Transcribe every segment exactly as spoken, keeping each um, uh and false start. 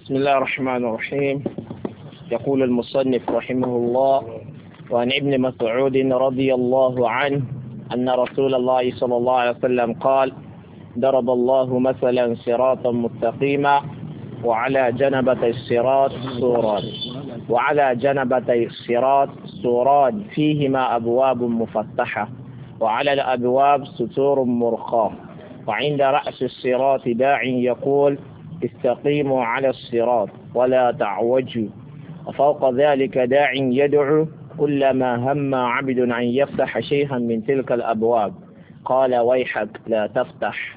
بسم الله الرحمن الرحيم. يقول المصنف رحمه الله: وعن ابن مسعود رضي الله عنه أن رسول الله صلى الله عليه وسلم قال: ضرب الله مثلا صراطا مستقيما وعلى جنبتي الصراط سوران وعلى جنبتي الصراط سوران فيهما أبواب مفتحة وعلى الأبواب ستور مرخاة وعند رأس الصراط داع يقول: استقيموا على الصراط ولا تعوجوا، وفوق ذلك داع يدعو كلما هم عبد أن يفتح شيئا من تلك الأبواب قال: ويحك لا تفتح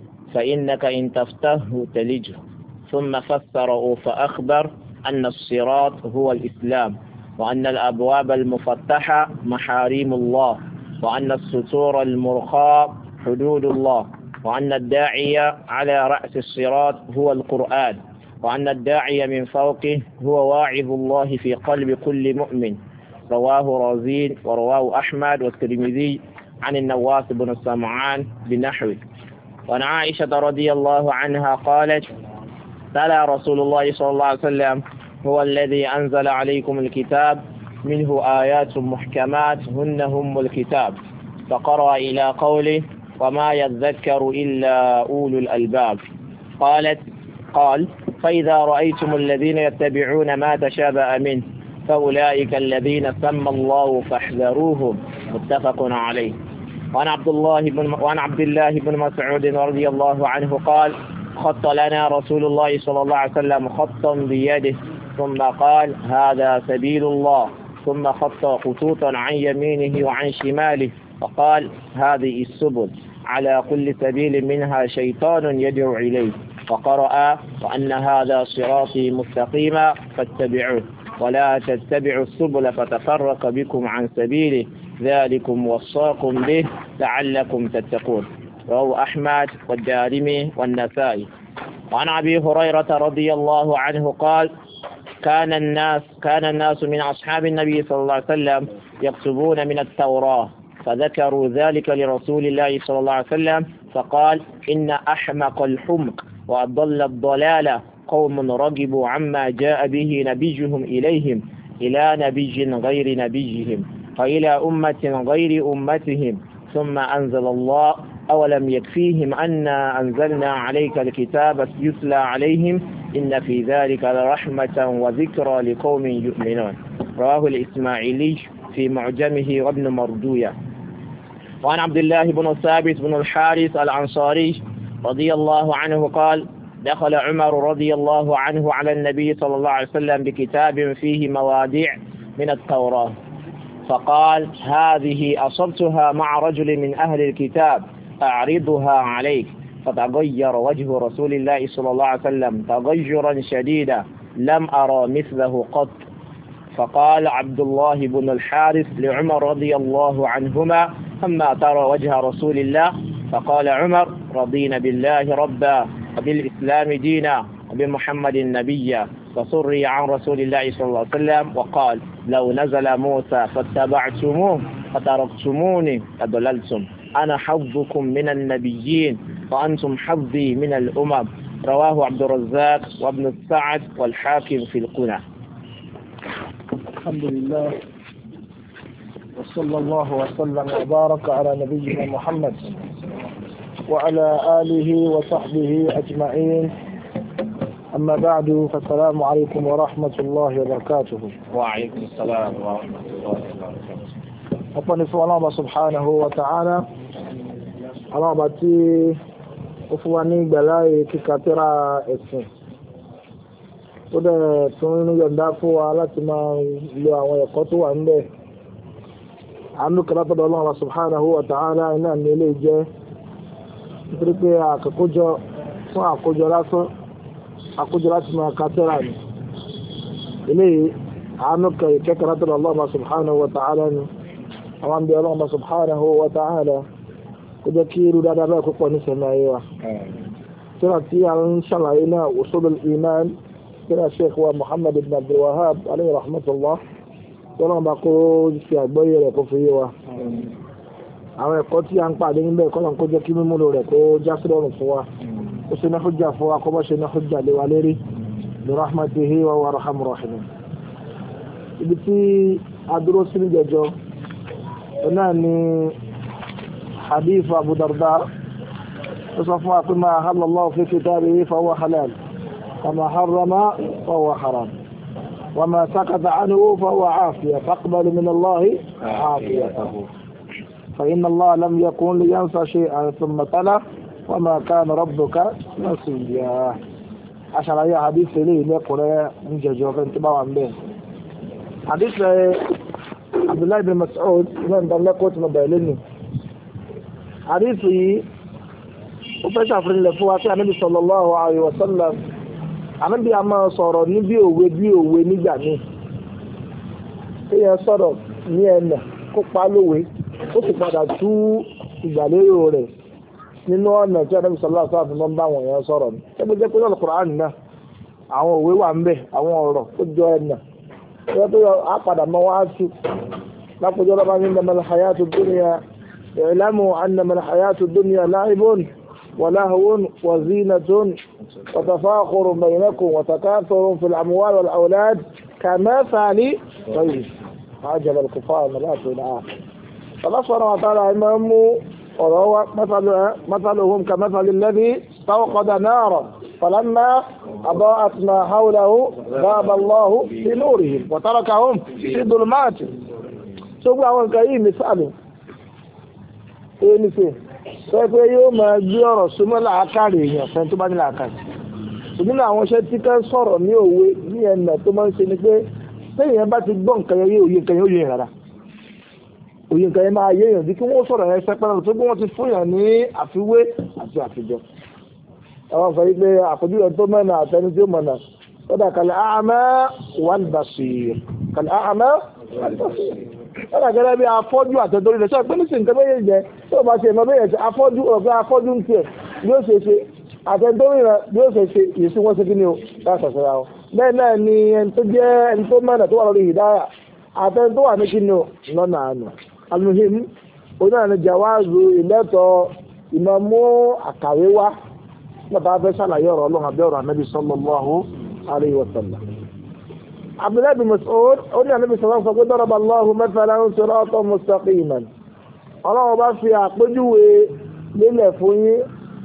فإنك إن تفتحه تلجه. ثم فسره فأخبر أن الصراط هو الإسلام، وأن الأبواب المفتحة محارم الله، وأن الستور المرخاة حدود الله، وأن الداعي على رأس الصراط هو القرآن، وأن الداعي من فوقه هو واعظ الله في قلب كل مؤمن. رواه رازين ورواه أحمد والترمذي عن النواس بن سمعان بنحوه. وعن عائشة رضي الله عنها قالت: تلا رسول الله صلى الله عليه وسلم: هو الذي أنزل عليكم الكتاب منه آيات محكمات هن هم الكتاب، فقرأ إلى قوله: وما يذكر إلا أولو الألباب. قالت قال: فإذا رأيتم الذين يتبعون ما تشابه منه فأولئك الذين سمى الله فاحذروهم. متفق عليه. وعن عبد الله بن وعن عبد الله بن مسعود رضي الله عنه قال: خط لنا رسول الله صلى الله عليه وسلم خطا بيده ثم قال: هذا سبيل الله، ثم خط خطوطا عن يمينه وعن شماله وقال: هذه السبل، على كل سبيل منها شيطان يدعو إليه، وقرأ: وأن هذا صراطي مستقيما فاتبعوه ولا تتبعوا السبل فتفرق بكم عن سبيله، ذلكم وصاكم به لعلكم تتقون. رواه أحمد والدارمي والنسائي. وعن أبي هريرة رضي الله عنه قال: كان الناس كان الناس من أصحاب النبي صلى الله عليه وسلم يكتبون من التوراة، فذكروا ذلك لرسول الله صلى الله عليه وسلم فقال: إن أحمق الحمق وأضل الضلالة قوم رغبوا عما جاء به نبيهم إليهم إلى نبي غير نبيهم وإلى أمة غير أمتهم، ثم أنزل الله: أولم يكفيهم أنا أنزلنا عليك الكتاب يتلى عليهم إن في ذلك لرحمة وذكرى لقوم يؤمنون. رواه الإسماعيلي في معجمه وابن مردوية. وعن عبد الله بن ثابت بن الحارث الأنصاري رضي الله عنه قال: دخل عمر رضي الله عنه على النبي صلى الله عليه وسلم بكتاب فيه موادع من التوراة، فقال: هذه أصبتها مع رجل من أهل الكتاب أعرضها عليك. فتغير وجه رسول الله صلى الله عليه وسلم تغيرا شديدا لم أرى مثله قط. فقال عبد الله بن الحارث لعمر رضي الله عنهما: أما ترى وجه رسول الله؟ فقال عمر: رضينا بالله ربا وبالإسلام دينا وبمحمد نبيا. فسري عن رسول الله صلى الله عليه وسلم وقال: لو نزل موسى فاتبعتموه فتركتموني لضللتم، أنا حظكم من النبيين وأنتم حظي من الأمم. رواه عبد الرزاق وابن السعد والحاكم في الكنى. الحمد لله وصلى الله وسلم وبارك على نبينا محمد وعلى آله وصحبه أجمعين. أما بعد، فالسلام عليكم ورحمة الله وبركاته. وعليكم السلام ورحمة الله وبركاته. أقول الله سبحانه وتعالى الله باتي أفواني بلاي ككاترة اسم tó dẹ̀ tún ní yọ̀ǹda fún wa láti máa lo àwọn ẹ̀kọ́ tó wà níbẹ̀. àánú kan látọ̀dọ̀ Allah subhanahu wa ta'ala iná ní ilé jẹ́ nítorí pé àkójọ fún àkójọ lásán àkójọ láti máa ka tírà ni. eléyìí àánú kan ìkẹ́kọ̀ọ́ látọ̀dọ̀ Allah subhanahu wa ta'ala ni. àwọn àmì Allah subhanahu wa ta'ala kó jẹ́ kí irú dáadáa bẹ́ẹ̀ púpọ̀ ní sẹ́mi ayé wa. tírà tí a ń ṣàlàyé náà usulul iman كنا الشيخ محمد بن عبد الوهاب عليه رحمة الله ولما بقول في àgbọ́yé rẹ̀ kó fi yé wa. àwọn ẹ̀kọ́ tí a ń pàdé níbẹ̀ kọ́ lọ́n kó jẹ́ kí mímúlò rẹ̀ kó já sí lọ́rùn fún wa, ó ṣe ní hujja fún wa kó má ṣe ní hujja lé wa lérí. برحمته وهو أرحم الراحمين. ibi tí a dúró sí níjẹjọ náà ni hadith Abu Darda tó sọ fún wa pé ma ahalla Allahu fi kitabihi fahuwa halal wa ma harrama fahuwa haram wa ma sakata anhu fahuwa afiya faqbalu min Allahi afiyatahu fa inna Allah lam yakun liyansa shay'an thumma tala wa ma kana rabbuka nasiya. aṣàlàyé hadith eléyìí lẹ́kùnrẹ́ níjẹjọ fẹ́ tí bá wà ń bẹ́ẹ̀. حديث عبد الله بن مسعود من ضمن قوت مبالين حديثي وفشا في الفواتي عن النبي صلى الله عليه وسلم عن النبي أما صار نبي وبي ونجا مي هي صار نينا كقالوي وسبحان تو ìgbàlérò rẹ̀ nínú ọ̀nà tí Ànábì sallallahu alaihi wasallam bá wọn yẹn sọ̀rọ̀ ní ẹgbẹ́ jẹ́ pé ní Al-Qur'an náà àwọn òwe wà ń bẹ àwọn ọ̀rọ̀ tó jọ ẹ̀nà أقدم مواسي لقد جرب إنما الحياة الدنيا اعلموا أنما الحياة الدنيا لعب ولهو وزينة وتفاخر بينكم وتكاثر في الأموال والأولاد كمثل طيب عجب الكفار ملاك الآخر فالله سبحانه وتعالى إمام وهو مثل مثلهم كمثل الذي استوقد نارا فلما أضاءت ما حوله ذهب الله في نورهم وتركهم في ظلمات. سوف àwọn nǹkan yìí misali e ni se so pé yóò máa gbé ọ̀rọ̀ súnmọ́ làákàrí èèyàn fẹ́ tó bá ní làákàrí. ṣùgbọ́n àwọn iṣẹ́ tí kan sọ̀rọ̀ ní òwe ní ẹ̀nà tó máa ń ṣe ni pé téèyàn bá ti gbọ́ nǹkan yẹn òye nǹkan yẹn ó yé rárá òye nǹkan yẹn máa yé èèyàn bí kí wọ́n sọ̀rọ̀ yẹn sẹ́pẹ́rẹ́ tó bí wọ́n ti fún yàn ní àfiwé àti àfijọ́. àwọn sọ wípé àpòjúwe tó mẹ́nà àtẹni tí ó mọ̀nà ó dà kal a'ma wal basir kal a'ma wal basir ó dà gẹ́gẹ́ bí afọ́jú àtẹ̀dórí rẹ̀ sọ pé ní sí nǹkan bẹ́yẹ̀ jẹ́ tó bá ṣe ẹ̀mọ́ bẹ́yẹ̀ ṣe afọ́jú ọ̀gá afọ́jú ń tiẹ̀ bí ó ṣe ṣe àtẹ̀dórí rẹ̀ bí ó ṣe ṣe ìyẹsí wọ́n ṣe kí ni ó láṣọ̀ síra wọn. bẹ́ẹ̀ náà ni ẹni tó jẹ́ ẹni tó mẹ́nà tó wà lórí hidaya àtẹni tó wà ní kí ni ó lọ́nà àná. al-muhim onáà ni jawazu ìlẹ́tọ̀ ìmọ̀mú àkàwé wá nípa fẹ́ ṣàlàyé ọ̀rọ̀ ọlọ́run àbẹ́ ọ̀rọ̀ ànábì sallallahu alayhi wa sallam. Abdullah bin Mas'ud ó ní ànábì sallallahu sọ pé daraba Allahu mathalan siratan mustaqiman. ọlọ́run bá fi àpéjúwe lélẹ̀ fún yín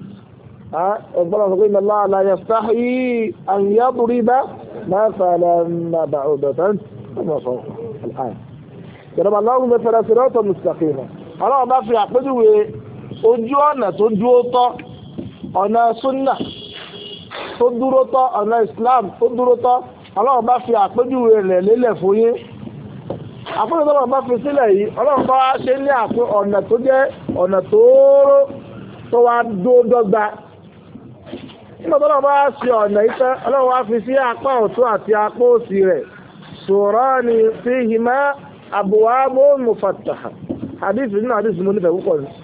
ẹgbọ́n sọ pé inna Allaha la yastahi an yadriba mathalan ba'udatan kama fawqa al-aya. daraba Allahu mathalan siratan mustaqiman. ọlọ́run bá fi àpéjúwe ojú ọ̀nà tó dúró tọ́ ọ̀nà súnnà tó dúró tọ́ ọ̀nà Islam tó dúró tọ́ ọlọ́run bá fi àpéjúwe rẹ̀ lélẹ̀ fún yín. àpéjúwe ọlọ́run bá fi sílẹ̀ yìí ọlọ́run bá ṣe ní àpé ọ̀nà tó jẹ́ ọ̀nà tóóró tó wá dódọ́gba. nígbà tó ọlọ́run bá ṣe ọ̀nà ìtẹ́ ọlọ́run wá fi sí apá ọ̀tún àti apá òsì rẹ̀ surani fihima abwabun mufattaha. hadith nínú hadith mo nífẹ̀ẹ́ púpọ̀ ni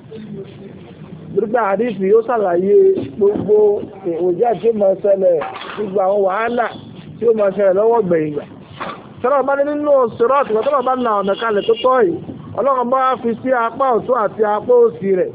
gbogbo àdífì yóò ṣàlàyé gbogbo òjá tí ó máa ṣẹlẹ̀ gbogbo àwọn wàhálà tí ó máa ṣẹlẹ̀ lọ́wọ́ gbẹ̀yìngbà. sọ́rọ̀ bá ní nínú sọ́rọ̀tì wọ́n tọ́lọ̀ bá na ọ̀nà kalẹ̀ tó tọ́ yìí ọlọ́run bá fi sí apá ọ̀tún àti apá òsì rẹ̀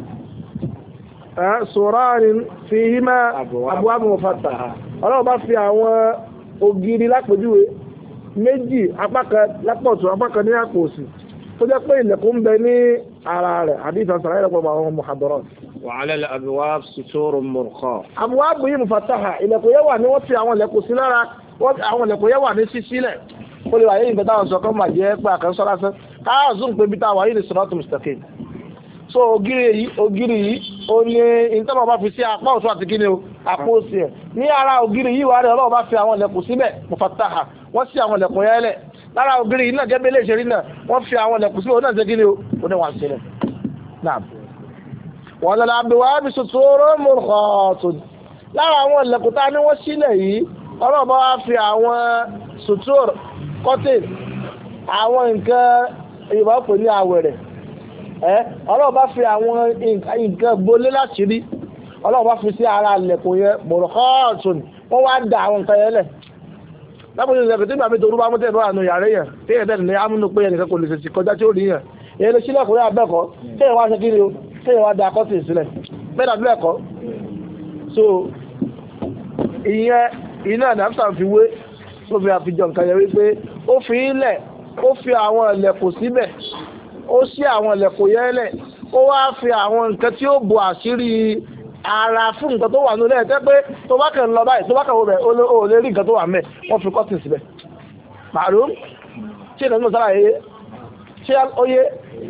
surarin fihima abwabun mufattaha. ọlọ́run bá fi àwọn ògiri lápòjúwe méjì apá kan lápá ọ̀tún apá kan ní apá òsì tó jẹ́ pé ilẹ̀kùn ń bẹ ní ara rẹ̀ àdífà sàrẹ́ ìrọ̀pọ̀ àwọn muhadarat. وعلى الأبواب ستور مرخاة. أبواب yìí مفتحة ilẹ̀kùn yẹn wà ní wọ́n fi àwọn ilẹ̀kùn sí lára àwọn ilẹ̀kùn yẹn wà ní sísílẹ̀ ó lè wà yìí nígbà táwọn sọ̀kan máa jẹ́ pé àkànṣọ́ lásán káà zoom pé bí táwọn yìí ní siratul mustaqim. so ògiri yìí ògiri yìí ó ní ìtọ́nà bá fi sí apá ọ̀tún àti kíni o apá òsì ẹ̀ ní ara ògiri yìí wà rẹ̀ ọlọ́run bá fi àwọn ilẹ̀kùn síbẹ̀ mufattaha wọ́n sí àwọn ilẹ̀kùn yẹn lẹ̀ lára ògiri yìí náà jẹ́ bẹ́lẹ̀ ìṣẹ́rí náà wọ́n fi àwọn ilẹ̀kùn síbẹ̀ ó náà ṣe kíni o ó ní wọ́n sílẹ̀ náà. wọ́n lọ́la abdulwahab suturu murkhatun lára àwọn ilẹ̀kùtà ní wọ́n sílẹ̀ yìí ọlọ́ọ̀bá wá fi àwọn sutur curtain àwọn nǹkan ìbá pè ní àwẹ̀rẹ̀ ẹ́ ọlọ́ọ̀bá fi àwọn nǹkan gbolé láti rí ọlọ́ọ̀bá fi sí ara ilẹ̀kùn yẹn murkhatun wọ́n wá da àwọn nǹkan yẹn lẹ̀ lápòjú ìlẹ̀kùn tí gbàmí torú bá mú tẹ̀lé àánú yàrá yẹn tí èyàn tẹ̀lé ní amúnú pé ẹnìkan kò lè ṣèṣì kọjá tí ó rí yẹn èyàn lè sílẹ̀kùn yẹn abẹ́kọ̀ọ́ tí èyàn wá ṣe kí ni o kéèyàn wá da akọ́sì sílẹ̀ bẹ́ẹ̀ dàbí ẹ̀kọ́ so ìyẹn iná ní Hafsa fi wé tó fi àfijọ́ nǹkan yẹn wípé ó fi ilẹ̀ ó fi àwọn ẹlẹ́kùn síbẹ̀ ó ṣí àwọn ẹlẹ́kùn yẹn lẹ̀ ó wá fi àwọn nǹkan tí ó bo àṣírí ara fún nǹkan tó wà nílẹ̀ ẹ̀ tẹ́ pé tó bá kàn lọ báyìí tó bá kàn wọ bẹ̀ ó lè rí nǹkan tó wà mẹ́ wọ́n fi kọ́tìn síbẹ̀ màálù ṣé ìdájọ́ sára yẹ ṣé ó yé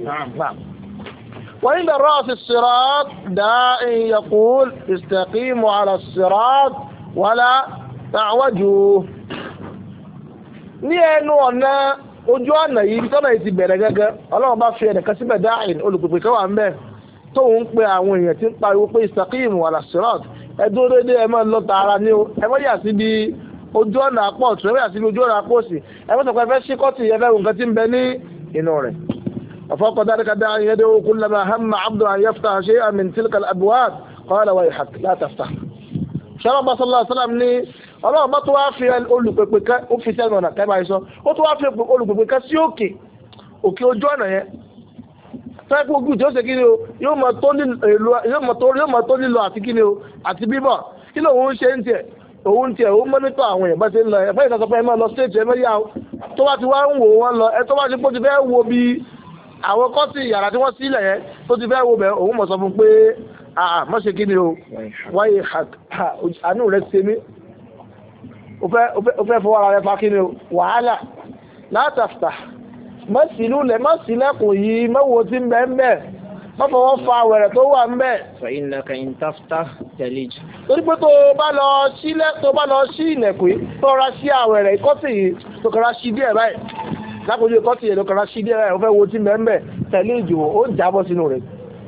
وعند رأس الصراط داع يقول استقيموا على الصراط ولا تعوجوا ní ẹnu ọ̀nà ojú ọ̀nà yìí tọ́nà yìí ti bẹ̀rẹ̀ gẹ́gẹ́ Ọlọ́run bá fi ẹnìkan síbẹ̀ dáìn olùpèpè kan wà ń bẹ̀ tó ń pe àwọn èèyàn tí ń pariwo pé istaqimu ala sirat ẹdún dédé ẹ máa lọ tààrà ní o ẹ mọ́ yà síbi ojú ọ̀nà àpọ̀ ọ̀tún ẹ mọ́ yà síbi ojú ọ̀nà àpọ̀ òsì ẹ mọ́ sọ pé ẹ fẹ́ ṣíkọ́tì ẹ fẹ́ wo nǹkan tí ń bẹ ní inú rẹ̀. وفوق ذلك داع يدعو كلما هم عبد أن يفتح شيئا من تلك الأبواب قال ويحك لا تفتح شرب صلى الله عليه وسلم ní Ọlọ́run bá tó wá fi olùpèpè kan ó fi sẹ́nu ọ̀nà kẹ́bà ìsọ ó tó wá fi olùpèpè kan sí òkè òkè ojú ọ̀nà yẹn fẹ́ẹ́kú ogun tí ó ṣe kíni o yóò mọ̀ tó lílọ àti kíni o àti bíbọ̀ kí ló ń ṣe ń tiẹ̀ òun tiẹ̀ ó mọ́nítọ̀ àwọn èèyàn bá ṣe ń lọ ẹ̀fẹ́ ìsọ̀sọ̀ pé ẹ máa lọ stéèjì ẹ mẹ́yà tó bá ti wá ń wò wọ́n lọ ẹ tó bá ti pọ́ ti fẹ́ wo bí àwọn kọ́sì yàrá tí wọ́n sílẹ̀ yẹn tó ti fẹ́ wo bẹ̀ òun mọ̀ sọ fún pé àà mọ́ ṣe kíni o wáyé àánú rẹ̀ ṣe mí ó fẹ́ fọwọ́ ara rẹ̀ fa kíni o wàhálà látàfà mọ́sílú lẹ̀ mọ́sílẹ̀kùn yìí mọ́wọ́ tí ń bẹ́ ń bẹ́ mọ́fọwọ́ fa wẹ̀rẹ̀ tó wà ń bẹ́. فإنك إن تفتح تلج. torí pé tó bá lọ sílẹ̀ tó bá lọ sí ilẹ̀kùn yìí tó ra sí àwẹ̀rẹ̀ ìkọ́sì yìí tó kọ́ra sí díẹ̀ báyìí lápòjú ìkọ́sì yìí tó kọ́ra sí díẹ̀ báyìí ó fẹ́ wo tí ń bẹ́ ń bẹ́ tẹ̀lé ìjò ó jábọ́ sínú rẹ̀.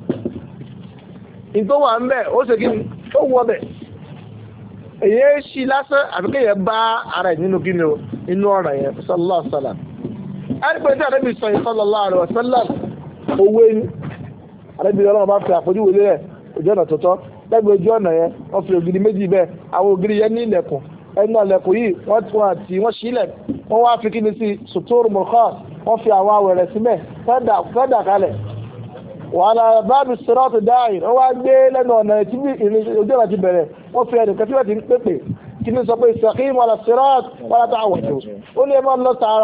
ìtò wà ń bẹ́ ó ṣe kí ni ó wọ bẹ̀. èyí ṣí lásán àbíkẹ́ yẹn bá ara ẹ̀ nínú kí ni o inú ọ̀rọ̀ yẹn sallallahu alaihi wasallam. ẹgbẹ́ tí àdébì sọ sallallahu alaihi wasallam owó ní àdébì ọlọ́run bá fi àpòjúwò lé rẹ̀ ojú ọ̀nà tó tọ́ lẹ́gbẹ̀ẹ́ ojú ọ̀nà yẹn wọ́n fi ògiri méjì bẹ́ẹ̀ àwọn ògiri yẹn ní ilẹ̀kùn ẹnu ọ̀lẹ̀kùn yìí wọ́n tún àti wọ́n sílẹ̀ wọ́n wá fi kíni sí sùtúrù mọ̀kọ́ wọ́n fi àwọn àwẹ̀rẹ̀ sílẹ̀ fẹ́dà kalẹ̀ wàhálà báàbí sírọ́ọ̀tù dáì wọ́n wá gbé lẹ́nu ọ̀nà tí ojú ọ̀nà ti bẹ̀rẹ̀ wọ́n fi ẹnì kẹfíwẹ̀ ti ń pépè kí ni sọ pé istaqimu ala sirat wala ta'waju ó ní ẹ máa lọ tààrà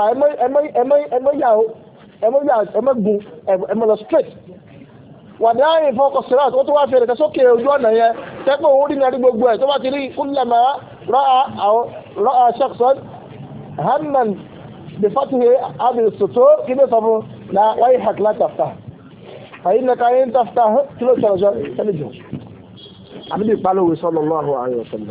ẹmọ́gun ẹmọ́ lọ straight wà ní àárín fọ́kọ̀ sirat ó tó wá fi ẹnì kẹsókè ojú ọ̀nà yẹn tẹ́pọ̀ òun rí ní àrí gbogbo ẹ̀ tó bá ti rí kullama ra'a shakhsan hamman bi fathihi hadhihi as-sutur kí ni sọ fún la wayhak la taftah فإنك إن تفتح كيلو شرجة تلجو عبد قالوا صلى الله عليه وسلم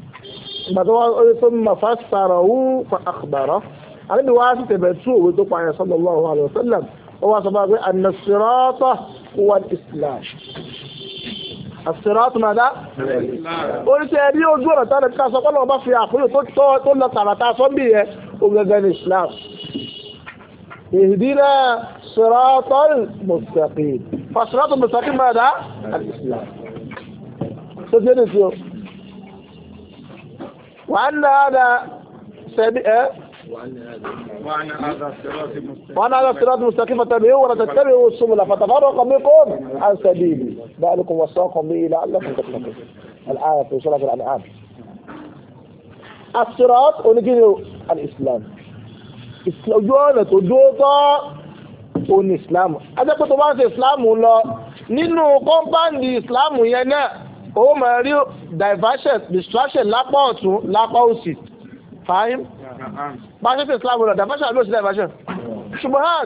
ثم فسره فأخبره عبد واسط بتسوء وتقع صلى الله عليه وسلم هو سبب أن الصراط هو الإسلام الصراط ماذا؟ قلت يا بيو جورة أنا كاسة قالوا ما في عقله تقول لك على تعصب بيه وجزا الإسلام اهدنا صراط المستقيم فصراط المستقيم ماذا؟ الإسلام تجد وأن هذا سبيل وأن هذا صراط المستقيم فاتبعوه ولا تتبعوا السبل فتفرق بكم عن سبيلي ذلكم وصاكم به لعلكم تتقون الآية في سورة الأنعام الصراط ونجد الإسلام ojú ọ̀nà tó dúró tọ́ òní ìsìláàmù ajẹ́pẹ́ tó bá ń ṣe ìsìláàmù lọ nínú kọ́mpáǹdì ìsìláàmù yẹn náà ó máa rí diversion distraction lápá ọ̀tún lápá òsì fàáyín bá ṣe ṣe ìsìláàmù lọ diversion àbí òsì diversion ṣubuhat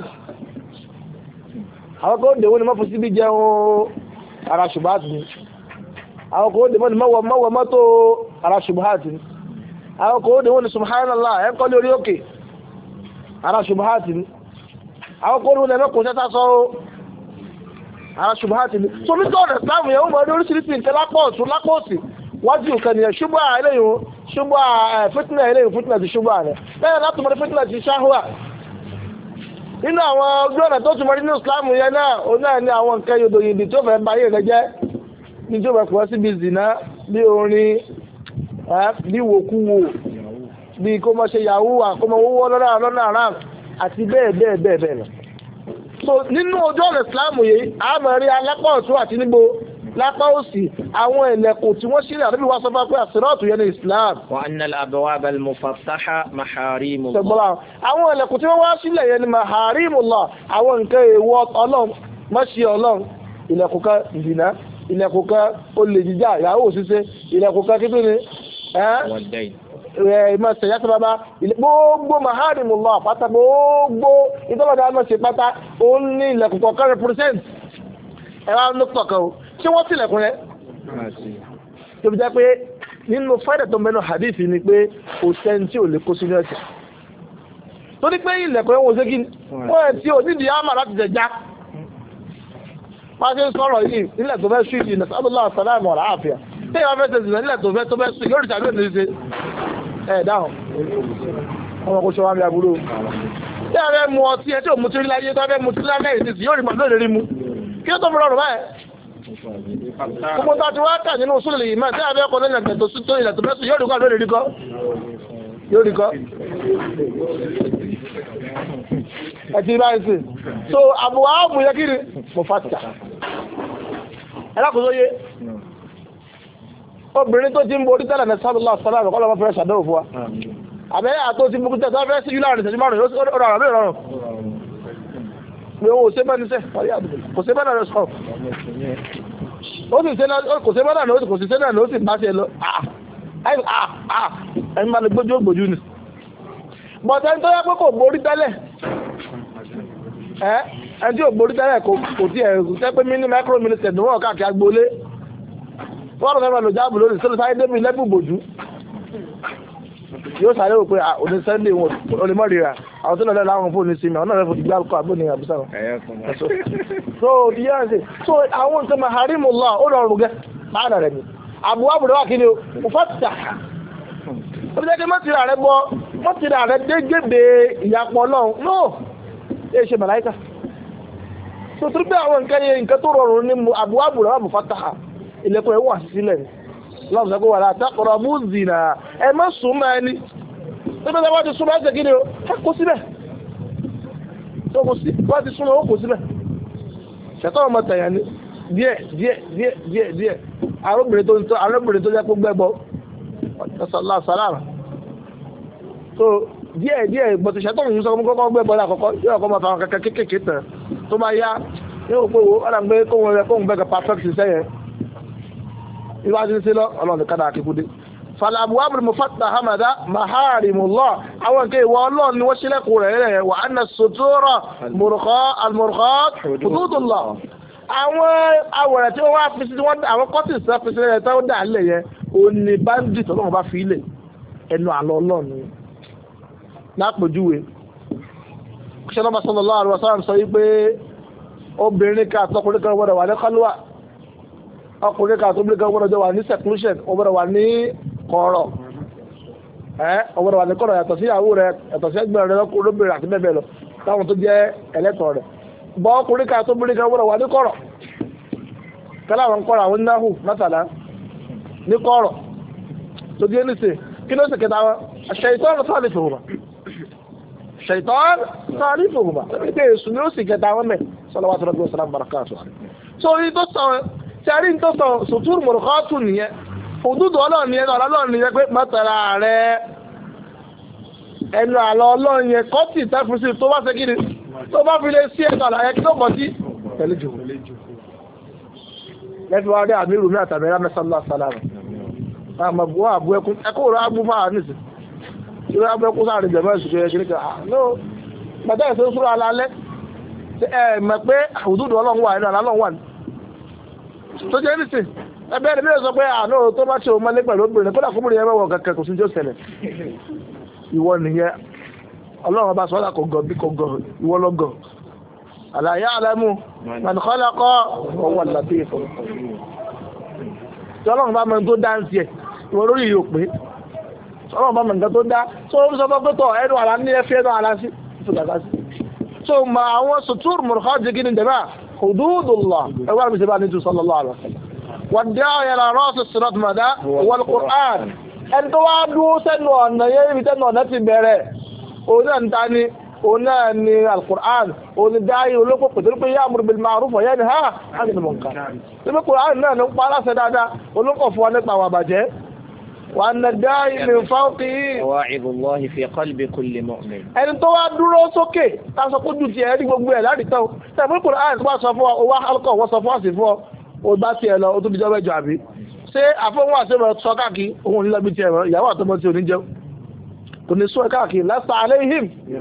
àwọn kò dèwọ́ ni mọ́ fún síbí jẹun ara ṣubuhat ni àwọn kò dèwọ́ ni mọ́wọ́ mọ́tò ara ṣubuhat ni àwọn kò dèwọ́ ni subhanallah ẹ̀ kọ́ lórí òkè ara ṣubuhati ni àwọn kó rúnlẹ̀ mẹ́kùn sẹ́ta sọ ara ṣubuhati ni so mítọ́ ọ̀nà ìsìláàmù yẹn ó mọ̀ ní oríṣiríṣi nǹkan lápọ̀ ọ̀tún lápọ̀ òsì wájú nǹkan nìyẹn ṣubú eléyìí ṣubú fitna eléyìí fitna ti ṣubú rẹ̀ lẹ́yìn láti mọ̀ ní fitna ti ṣáhùwà nínú àwọn ojú ọ̀nà tó túnmọ̀ nínú ìsìláàmù yẹn náà ó náà ní àwọn nǹkan yòdò yìí tó fẹ́ báyé rẹ̀ jẹ́ ní tó fẹ́ pọ̀ síbi zìnà bí orin bí wòkúwò bí kó mọ́ ṣe yahoo àkómọ́ owó lọ́nà lọ́nà aram àti bẹ́ẹ̀ bẹ́ẹ̀ bẹ́ẹ̀ bẹ́ẹ̀ lọ. so nínú ojú ọ̀nà ìsìláàmù yìí a máa rí alápá ọ̀tún àti níbo lápá òsì àwọn ilẹ̀kùn tí wọ́n sílẹ̀ àdébí wá sọ fún pé àsírọ́ọ̀tù yẹn ní Islam. wa anna al-abwab al-mufattaha maharimullah. ṣùgbọ́n àwọn ilẹ̀kùn tí wọ́n wá sílẹ̀ yẹn ní maharimullah àwọn nǹkan èèwọ̀ Ọlọ́run mọ́ṣí Ọlọ́run ilẹ̀kùn kan ìdìnnà ilẹ̀kùn kan olè jíjà ìyàwó òṣìṣẹ́ ilẹ̀kùn kan kí tó ní ìmọ̀ ṣẹ̀yà tó bábá gbogbo maharimullah pátá gbogbo ìtọ́lọ́dá náà ṣe pátá ó ní ilẹ̀kùn kọ̀ọ̀kan represent ẹ̀rọ lókùtọ̀ kan o ṣé wọ́n tilẹ̀kùn rẹ̀ tó fi jẹ́ pé nínú fáìdà tó mẹ́nu hadith ni pé kò sẹ́ni tí ò lè kó sínú ẹ̀sẹ̀ tó ní pé ilẹ̀kùn rẹ̀ wọ́n ṣe kí wọ́n ẹ̀ tí ò nídìí àmà láti jẹ já máa ṣe ń sọ̀rọ̀ yìí nílẹ̀ tó fẹ́ ṣú ìdí nàṣàdúlá àṣàlámù ọ̀rọ̀ àfíà tí ìwà fẹ́ tẹ̀sí nílẹ̀ tó fẹ́ tó fẹ́ sùn yóò rí tàbí òní ṣe ẹ̀ dáhùn ọmọ kò ṣe wá mi àbúrò tí a fẹ́ mu ọtí ẹ tí ò mu tí láyé tó fẹ́ mu tí láyé ìsìn yóò rí màá lóòrè rí mu kí ó tó fi rọrùn báyìí gbogbo tó ti wá kà nínú sùúrù yìí máa tí a fẹ́ kọ́ lẹ́yìn ẹ̀gbẹ̀ tó sún tó ilẹ̀ tó fẹ́ sùn yóò rí kọ́ lóòrè rí kọ́ yóò rí kọ́ ẹ ti báyìí sí so àbúwá àbù yẹ kí ni mo fà tà ẹ lákòóso yé obìnrin tó ti ń borí tẹ́lẹ̀ ní sábàlá sálà rẹ̀ kọ́lọ́mọ́ fẹ́ ṣàdéhùn fún wa àbẹ́yẹ àtó ti borí tẹ́lẹ̀ tó fẹ́ sí yúlá rẹ̀ ṣẹ́jú márùn-ún ó rọrùn àbẹ́ ìrọ̀rùn pé ó ṣe bẹ́ẹ̀ ní sẹ́ kò ṣe bẹ́ẹ̀ náà rẹ̀ sọ ó sì kò ṣe bẹ́ẹ̀ náà kò sì ṣe náà ó sì bá ṣe lọ ẹni máa lè gbójú ó gbójú ni bọ̀tẹ́ ní tó yẹ pé kò borí tẹ́lẹ̀ ẹni tí ò borí tẹ́lẹ̀ kò tí ẹ̀ tẹ́ pé mini micro minister ní wọ́n káàkiri agboolé wọ́n rọ̀ mẹ́fà lò jáàbù lónìí sọ́lọ́ sáyé débi lẹ́bù bòjú yóò sáré wò pé òní sunday wọn olèmọ́ rira àwọn tó lọ́lẹ́ láwọn fóònù sí mi àwọn náà fẹ́ fòtí gbá alukọ́ àgbóni àbúsà wọn. so ìyá ẹ̀ ṣe so àwọn nǹkan maharimullah ó rọrùn gẹ́ máa rẹ̀ ni àbúwá bùrọ̀ wà kí ni o kò fà tà ó fi jẹ́ kí mọ́tìrà rẹ bọ́ mọ́tìrà rẹ dé gébé ìyàpọ̀ náà no ẹ ṣe màláìka so torí pé àwọn nǹkan yẹn nǹkan tó rọrùn ní àbúwá bùrọ̀ wà bù fà tà ilẹ̀kùn ẹ̀ wà sílẹ̀ lọ́wọ́ sọ pé wà láti àkọ̀rọ̀ mú zìnà ẹ má sùn máa ní tó bẹ́ẹ̀ wọ́n ti súnmọ́ ẹ̀sẹ̀ kí ni o ẹ kó síbẹ̀ tó kó sí wọ́n ti súnmọ́ ó kó síbẹ̀ ṣẹ̀tọ́ ọmọ tẹ̀yàn ní díẹ̀ díẹ̀ díẹ̀ díẹ̀ díẹ̀ arúgbìnrin tó ń tọ́ arúgbìnrin tó jẹ́ pé gbẹ́bọ ọ̀sánlá sàlámà so díẹ̀ díẹ̀ bọ̀tù ṣẹ̀tọ́ òun sọ kọ́kọ́ gbẹ́bọ lákọ̀ọ́kọ́ yóò kọ́ máa fa àwọn kẹ́kẹ́ kéékèèké tẹ̀ tó bá yá yóò pé wo ọ̀nà gbé kóhun rẹ kóhun bẹ́ẹ̀ perfect sẹ́yìn ìwádìí sí lọ ọlọ́run kádà àkíkúdé fàlàbù wàbùrù mufata hamada maharimullah àwọn nǹkan ìwọ ọlọ́run ni wọ́n sílẹ̀kùn rẹ̀ rẹ̀ wà á na sotora almurkhat hududullah àwọn awọ̀rẹ̀ tí wọ́n wá fi sí wọ́n àwọn kọ́tìsì náà fi sí rẹ̀ tó dà lẹ̀ yẹn ò ní bandit ọlọ́run bá fi ilẹ̀ ẹnu àlọ́ ọlọ́run lápòjúwe ṣẹlọ́mà sallallahu alaihi wasallam sọ wípé obìnrin ká àtọkùnrin kan wọ́n wà ní kálúwà ọkùnrin kan àtọkùnrin kan wọ́n wà ní seclusion wọ́n wà ní kọ̀ọ̀rọ̀ ẹ́ wọ́n wà ní kọ̀ọ̀rọ̀ yàtọ̀ sí ìyàwó rẹ̀ yàtọ̀ sí ẹgbẹ́ rẹ̀ lóbìnrin àti bẹ́ẹ̀ bẹ́ẹ̀ lọ táwọn tó jẹ́ ẹlẹ́tọ̀ rẹ̀ bọ́ ọkùnrin kan àtọkùnrin kan wọ́n wà ní kọ̀ọ̀rọ̀ kálá àwọn kọ̀ọ̀rọ̀ àwọn náhù mọ́tàlá ní kọ̀ọ̀rọ̀ tó di ẹnìsè kí ló sì kẹta wọn ṣèyítọ́ọ̀nù sáàlì fòhùmà ṣèyítọ́ọ̀nù sáàlì fòhùmà ẹgbẹ́ èsù ni ó sì kẹta wọn mẹ́ salawatu rabbi wa salam barakatuh so orí tó sọ sẹ́rí tó sọ sùtúrù mọ̀rọ̀kọ́tù nìyẹn òdúdú ọlọ́run nìyẹn ọlọ́run nìyẹn pé mọ́tàlá rẹ̀ ẹnu àlọ́ ọlọ́run yẹn kọ́tì tẹ́fùsì tó bá ṣe kí ni tó bá fi lè sí ẹ̀tọ́ àlàyé kí tó kọ́ sí tẹ̀lé jù lẹ́fi wá rí àmì ìrù ní àtàmì ẹ̀rá mẹ́sàn-án sálàmù àmọ́ bu àbú ẹkún ẹkún rẹ̀ agbú fáà nìsí tí wọ́n agbú ẹkún sáàrin jẹ̀mọ́ ìsìnkú ẹ̀kiri kan no gbàtà ìṣẹ́ sọ́rọ̀ alálẹ́ ẹ̀ mọ̀ pé òdúdú ọlọ́run wà nínú àlọ́run wà ní tó jẹ́ nìsí ẹgbẹ́ ẹni mìíràn sọ pé àánú tó bá ṣe òun pẹ̀lú obìnrin kódà fún obìnrin ẹgbẹ́ kẹ̀kẹ́ kò sí jẹ́ ṣẹlẹ̀ ìwọ nìyẹn ọlọ́run ọba sọ́dà kò gọ̀ bí kò gọ̀ ìwọ lọ gọ̀ àlàyé àlẹ́mú man khalaqa ọwọ́ latif tí ọlọ́run bá mọ̀ tó dá ń tiẹ̀ ìwọ lórí yìí ò pé ọlọ́run bá mọ̀ nǹkan tó dá tó ń sọ pé tọ̀ ẹnu àlá ní ẹfẹ́ ẹnu àlá sí ìfúdàgá sí so ma àwọn sutur murkhat jẹ́ gíní dẹ̀bà hududullah ẹwà mi sẹ́bà ní tu sallallahu alaihi wasallam wad-da'i ila ra's as-sirat mada wal Qur'an ẹni tó wá dúró sẹ́nu ọ̀nà yẹn ibi tẹ́nu ọ̀nà ti bẹ̀rẹ̀ òun náà ń ta ni òun náà ni al-Qur'an òun ni dáyé olóko pẹ̀lú pé ya'muru bil ma'ruf wa yanha 'anil munkar níbi Qur'an náà ló ń pa aláṣẹ dáadáa olóko fún wa nípa àwọn àbàjẹ́ wa anna ad-da'i min fawqihi wa'idullahi fi qalbi kulli mu'min. ẹni tó wá dúró sókè táṣọ kó ju tiẹ̀ ní gbogbo ẹ̀ láti tán tẹ̀wé Qur'an tó bá sọ fún ọ wá alukọ̀ wọ́n sọ fún ọ sí fún ọ ó bá tiẹ̀ lọ ó tó bí jọ́ mẹ́jọ àbí ṣé àfọwọ́n àti ọmọ sọ káàkiri òun ní lọ́bí tiẹ̀ mọ́ ìyàwó àtọmọ tí ò ní jẹun kò ní sọ káàkiri lasta alayhim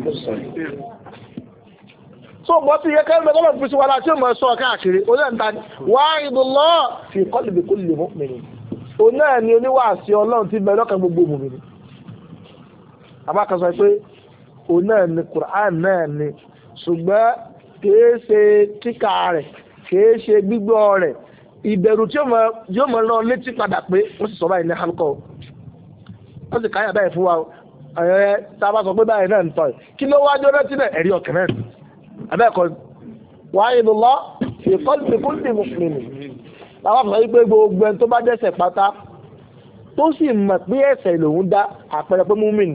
so bọ́ ti yẹ kẹ́rin mẹ́tọ́lọ̀ fi sí wa láti ọmọ sọ káàkiri ó náà ń ta wa'idullah fi qalbi kulli mu'min ó náà ni oníwàásí ọlọ́run ti bẹ̀rẹ̀ lọ́kàn gbogbo mùmínì abákan sọ pé ó náà ni Qur'an náà ni ṣùgbọ́n kìí ṣe kíkà rẹ̀ kìí ṣe gbígbọ́ rẹ̀ ìbẹ̀rù tí yóò mọ̀ lọ létí padà pé wọ́n sì sọ báyìí ní halkọ́ wọ́n sì káyà báyìí fún wa ẹ̀rẹ́ tá a bá sọ pé báyìí náà ń tọ́ kí ló wájú rántí náà ẹ̀rí ọ̀kẹ́ náà abẹ́ẹ̀kọ́ wa'idullah fi qalbi kulli muslim láwọn sọ wípé gbogbo ẹni tó bá dẹ́ṣẹ̀ pátá tó sì mọ̀ pé ẹ̀ṣẹ̀ lòun dá àpẹẹrẹ pé múmin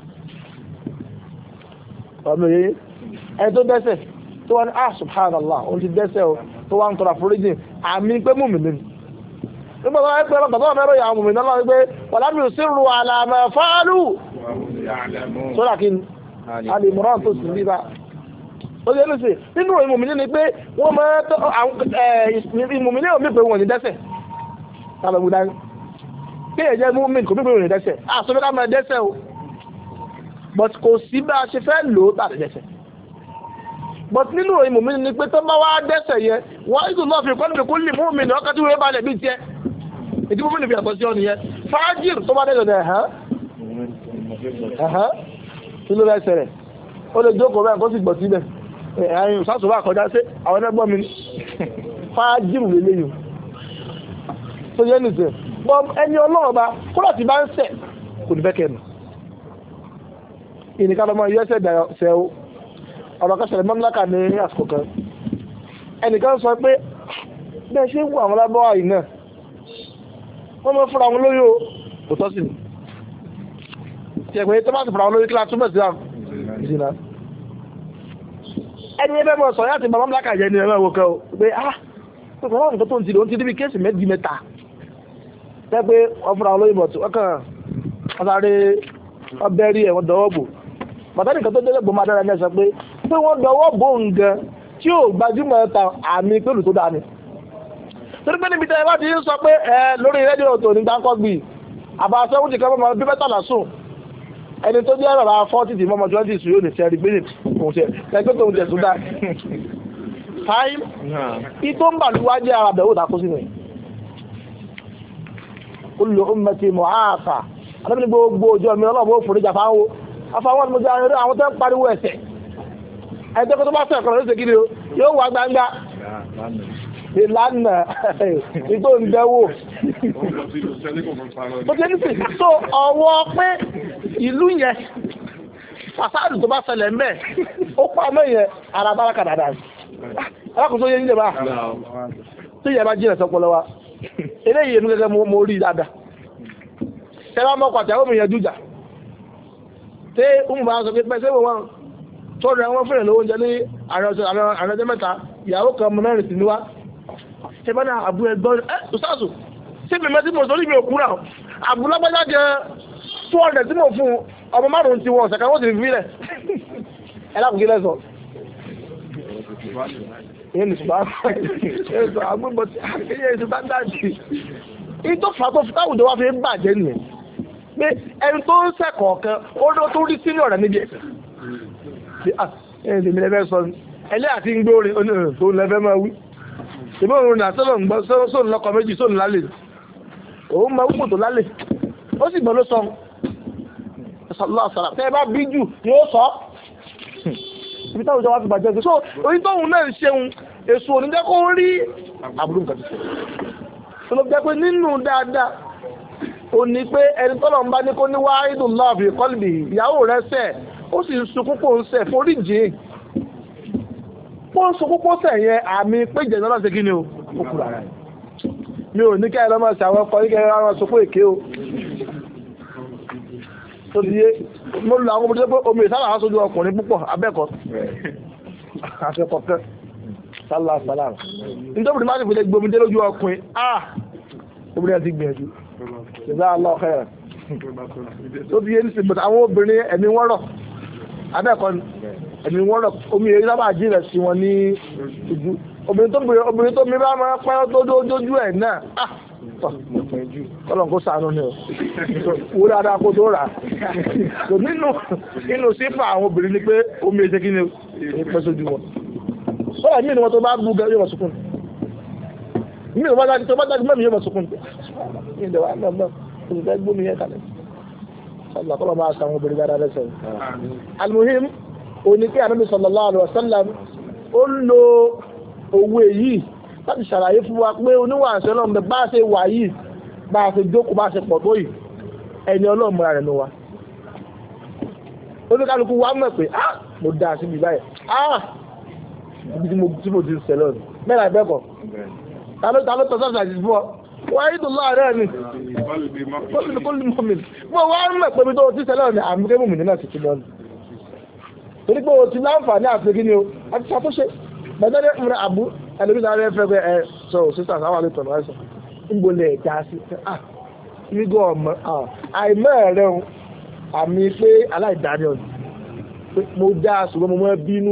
ọmọ yẹn ẹni tó dẹ́ṣẹ̀ tó wá ní ah subhanallah òun ti dẹ́ṣẹ̀ o tó wá ń tọrọ àforíjì àmì pé múmi nínú nígbà tó wá pẹ́ lọ́gbà tó wà mẹ́rọ ìyàwó múmi náà wípé wala yusirru ala ma fa'alu sọ́dà kí ni alìmọ̀ràn tó sì níbà ó yẹ lóṣè nínú ìmùmí ní pé wọ́n máa tọ́ ìmùmí ní omi pé wọ́n ní dẹ́ṣẹ̀ tàbí gbùdá kí ẹ̀jẹ̀ múmi kò pípé wọ́n ní dẹ́ṣẹ̀ àṣọ́bí ká máa dẹ́ṣẹ̀ o but kò sí bá a ṣe fẹ́ lò ó tàbí dẹ́ṣẹ̀ but nínú ìmọ̀ mi ni pé tó bá wá dẹ́ṣẹ̀ yẹ wọ́n ìlú náà fi kọ́nù kó lè mú mi ní ọkọ̀ tí wọ́n bá lẹ̀ bí tiẹ̀ ìdí mú mi ní fi àtọ̀ sí ọ nìyẹn fájìr tó bá dẹ́ṣẹ̀ dẹ̀ ẹ̀hán ẹ̀hán kí ló rẹ̀ ṣẹlẹ̀ ó lè jókòó bẹ́ẹ̀ kó sì gbọ̀ síbẹ̀ ẹ̀yìn sásùbà àkọjá sí àwọn ẹgbọ́n mi fájìr lè léyìn tó yẹ nìṣẹ́ bọ́ ẹni ọlọ́run bá kúrò tí bá ń ṣẹ̀ kò ní fẹ́ kẹ́nu ìníkà lọ́mọ yẹ́sẹ̀ dẹ̀ ọ̀rọ̀ kẹsẹ̀lẹ̀ mọ́mílákà ní àsìkò kan ẹnìkan sọ pé bẹ́ẹ̀ ṣe ń wù àwọn alábọ́wà yìí náà wọ́n mọ́ fúnra wọn lórí o tọ́ sí ni tí ẹgbẹ́ tó bá ti fúnra wọn lórí kílá túnbẹ̀ sí ìsìnà ẹni ẹgbẹ́ mọ́ sọ láti bá mọ́mílákà jẹ́ ní ẹgbẹ́ wọ́kẹ́ o pé ah tó kọ́ láwọn tó ń ti lóun ti débi kéèsì méjì mẹ́ta tẹ́ pé wọ́n fúnra wọn lórí bọ̀ tí wọ́n kàn wọ́n sáré ọbẹ̀ rí ẹ̀ wọ́n dọwọ́ bò bàtà nìkan tó délé gbọmọ adára ní ẹsẹ pé pé wọ́n dọwọ́ bò ń gan tí ò gbajúmọ̀ ẹ̀ta àmì pẹ̀lú tó dáa ni torí pé níbi tẹ́ ẹ bá ti ń sọ pé ẹ lórí rédíò tó ní gbáǹkọ́ gbì àbá sẹ́wọ́n ti kọ́ mọ́ bí mẹ́tàlá sùn ẹni tó jẹ́ bàbá fọ́tì tí mọ́mọ́ twenty sùn yóò lè ṣe ẹ̀rí gbé òun ṣe ẹgbẹ́ tó ń jẹ sùn dáa time ìtò ń bà lúwá jẹ́ ara bẹ̀rù dákó sínú ẹ̀ kullu ummati mu'afa alábìnrin gbogbo ọjọ́ mi ọlọ́ọ̀bọ̀ òfurufú fáwọn afáwọn ọmọdé àwọn tó ń pariwo ẹ̀ṣẹ̀ ẹ̀jẹ́ kó tó bá sẹ̀ kọ̀rọ̀ lóṣè kiri yóò wà gbangba ìlànà ìtò ìdẹ́wò ó ti ní sí so ọwọ́ pé ìlú yẹn fàṣádù tó bá ṣẹlẹ̀ mẹ́ ó pa mẹ́yẹ ara bára kàdàdà alákòóso yẹn nílẹ̀ bá tó yẹ bá jí ẹ̀sọ́ pọ̀ lọ́wọ́ eléyìí ẹnu gẹ́gẹ́ mo rí dáadáa tẹ́lá mọ́kọ̀ àti àwọn ọmọ ìyẹn jújà tí ń bá sọ pé pẹ́sẹ́ wọn tó rẹ̀ wọ́n fẹ́rẹ̀ lówó oúnjẹ ní àrẹ́jẹ́ mẹ́ta ìyàwó kan mọ́ mẹ́rin sí níwá ṣe bá ní àbú ẹgbọ́n ẹ́ ìsáàsù sí mi mẹ́sí mo sórí mi ò kúrà àbúlágbájá jẹ two hundred tí mo fún ọmọ márùn-ún ti wọ́n ọ̀sẹ̀ kan wọ́n sì fi rẹ̀ ẹlákùnkí lẹ́sọ̀ ìyẹn nìṣùgbà ẹ̀sọ̀ àgbébọ̀ tí àkíyè ìṣùgbà dájì ìtọ́fà tó fi táwùjọ wá fi ń bàjẹ́ nìyẹn pé ẹni tó ń sẹ́kọ̀ọ́ kan ó ló tó rí sínú ọ̀rẹ́ níbi ẹ̀sẹ̀ ẹni tèmi lẹ́fẹ́ sọ ẹlẹ́ àti ń gbóore tó lẹ́fẹ́ máa wí ìbí òun nà sọ́nà ń gbọ́ sóòrùn lọ́kọ̀ méjì sóòrùn lálẹ́ òun máa wúpò tó lálẹ́ ó sì gbọ́ ló sọ lọ́sọ̀rọ̀ tẹ́ bá bí jù ni ó sọ ibi táwọn ìjọba fi bàjẹ́ so orí tóun náà ń ṣeun èso oníjẹ́ kó rí àbúrò nǹkan tó ló jẹ́ pé nínú dáadáa ó ní pé ẹni tọ́lọ̀ ń bá ní kó ní wáhídùn love ìkọlùbì ìyàwó rẹ̀ sẹ̀ ó sì ń sunkún pò ń sẹ̀ foríjì pó ń sunkún pò sẹ̀ yẹn àmì pé jẹ̀nà lọ́sẹ̀ kí ni o ó kúrò ara rẹ̀ mi ò ní kẹ́ẹ̀ lọ́mọ sí àwọn ọkọ̀ ní kẹ́ẹ̀ rárá sunkún èké o tó di yé mo lọ àwọn obìnrin pé omi ìsára àwọn sójú ọkùnrin púpọ̀ abẹ́kọ̀ọ́ àfẹ́kọ̀ọ́ kẹ́ sálà sálà nítorí máa ń fi lè gbomi dé lójú ọkùnrin ah obìnrin ti gbìyànjú ṣèlá aláwọ̀kẹ́ rẹ̀ tó di yé ní sìgbọ̀n àwọn obìnrin ẹ̀mí wọ́n rọ̀ abẹ́kọ̀ọ́ ẹ̀mí wọ́n rọ̀ omi èyí sábà jìnà sí wọn ní ojú obìnrin tó obìnrin tó mi bá máa pẹ́ tó dójú ẹ̀ náà ah kọ́lọ̀n kó sànú ni o wó dáadáa kó tó rà so nínú nínú sífà àwọn obìnrin ni pé omi èsè kí ni pẹ́ sójú wọn sọ́rọ̀ ní ìwọ̀n tó bá gbú gẹ́ yóò wọ́n sùkún ní ìwọ̀n tó bá dájú mẹ́rin yóò wọ́n sùkún ní ìdẹ̀wà náà náà olùfẹ́ gbómi yẹn kalẹ̀ sọ́lá kọ́lọ̀ máa sàwọn obìnrin dáadáa lẹ́sẹ̀ almuhim òní kí Ànábì sallallahu alaihi wasallam ó lo owó èyí láti ṣàlàyé fún wa pé oníwà àṣẹ ọlọ́run bá ṣe wà yìí bá ṣe jókòó bá ṣe pọ̀ tó yìí ẹni ọlọ́run mọ́ra rẹ̀ ló wa oníkálukú wa mọ̀ pé ah mo dá sí ibi báyìí ah ibi tí mo ti ń sẹ̀lọ́ ni mẹ́ra ìbẹ́kọ̀ ta ló tọ́ sọ́ọ̀sì àti fún ọ wọ́n ayé tó láàárẹ̀ ni kó lè mọ̀ mi mo wá mọ̀ pé ibi tó ti sẹ̀lọ́ ni àmì kébùmù nínú àti ti lọ́nu torí pé o ti láǹfààní àti kí ni o àti ṣàtúnṣe bẹ̀tẹ́lẹ̀ ìmúra àbú ẹlòmí sáré fẹ́ pé ẹ sọ sísà sáwà lè tọ̀nà ẹ̀sọ̀ níbo lè já sí ah nígbà ọmọ àìmọ́ ẹ̀rẹ́ ohun àmì pé aláìdáni ọdún pé mo já ṣùgbọ́n mo mọ́ bínú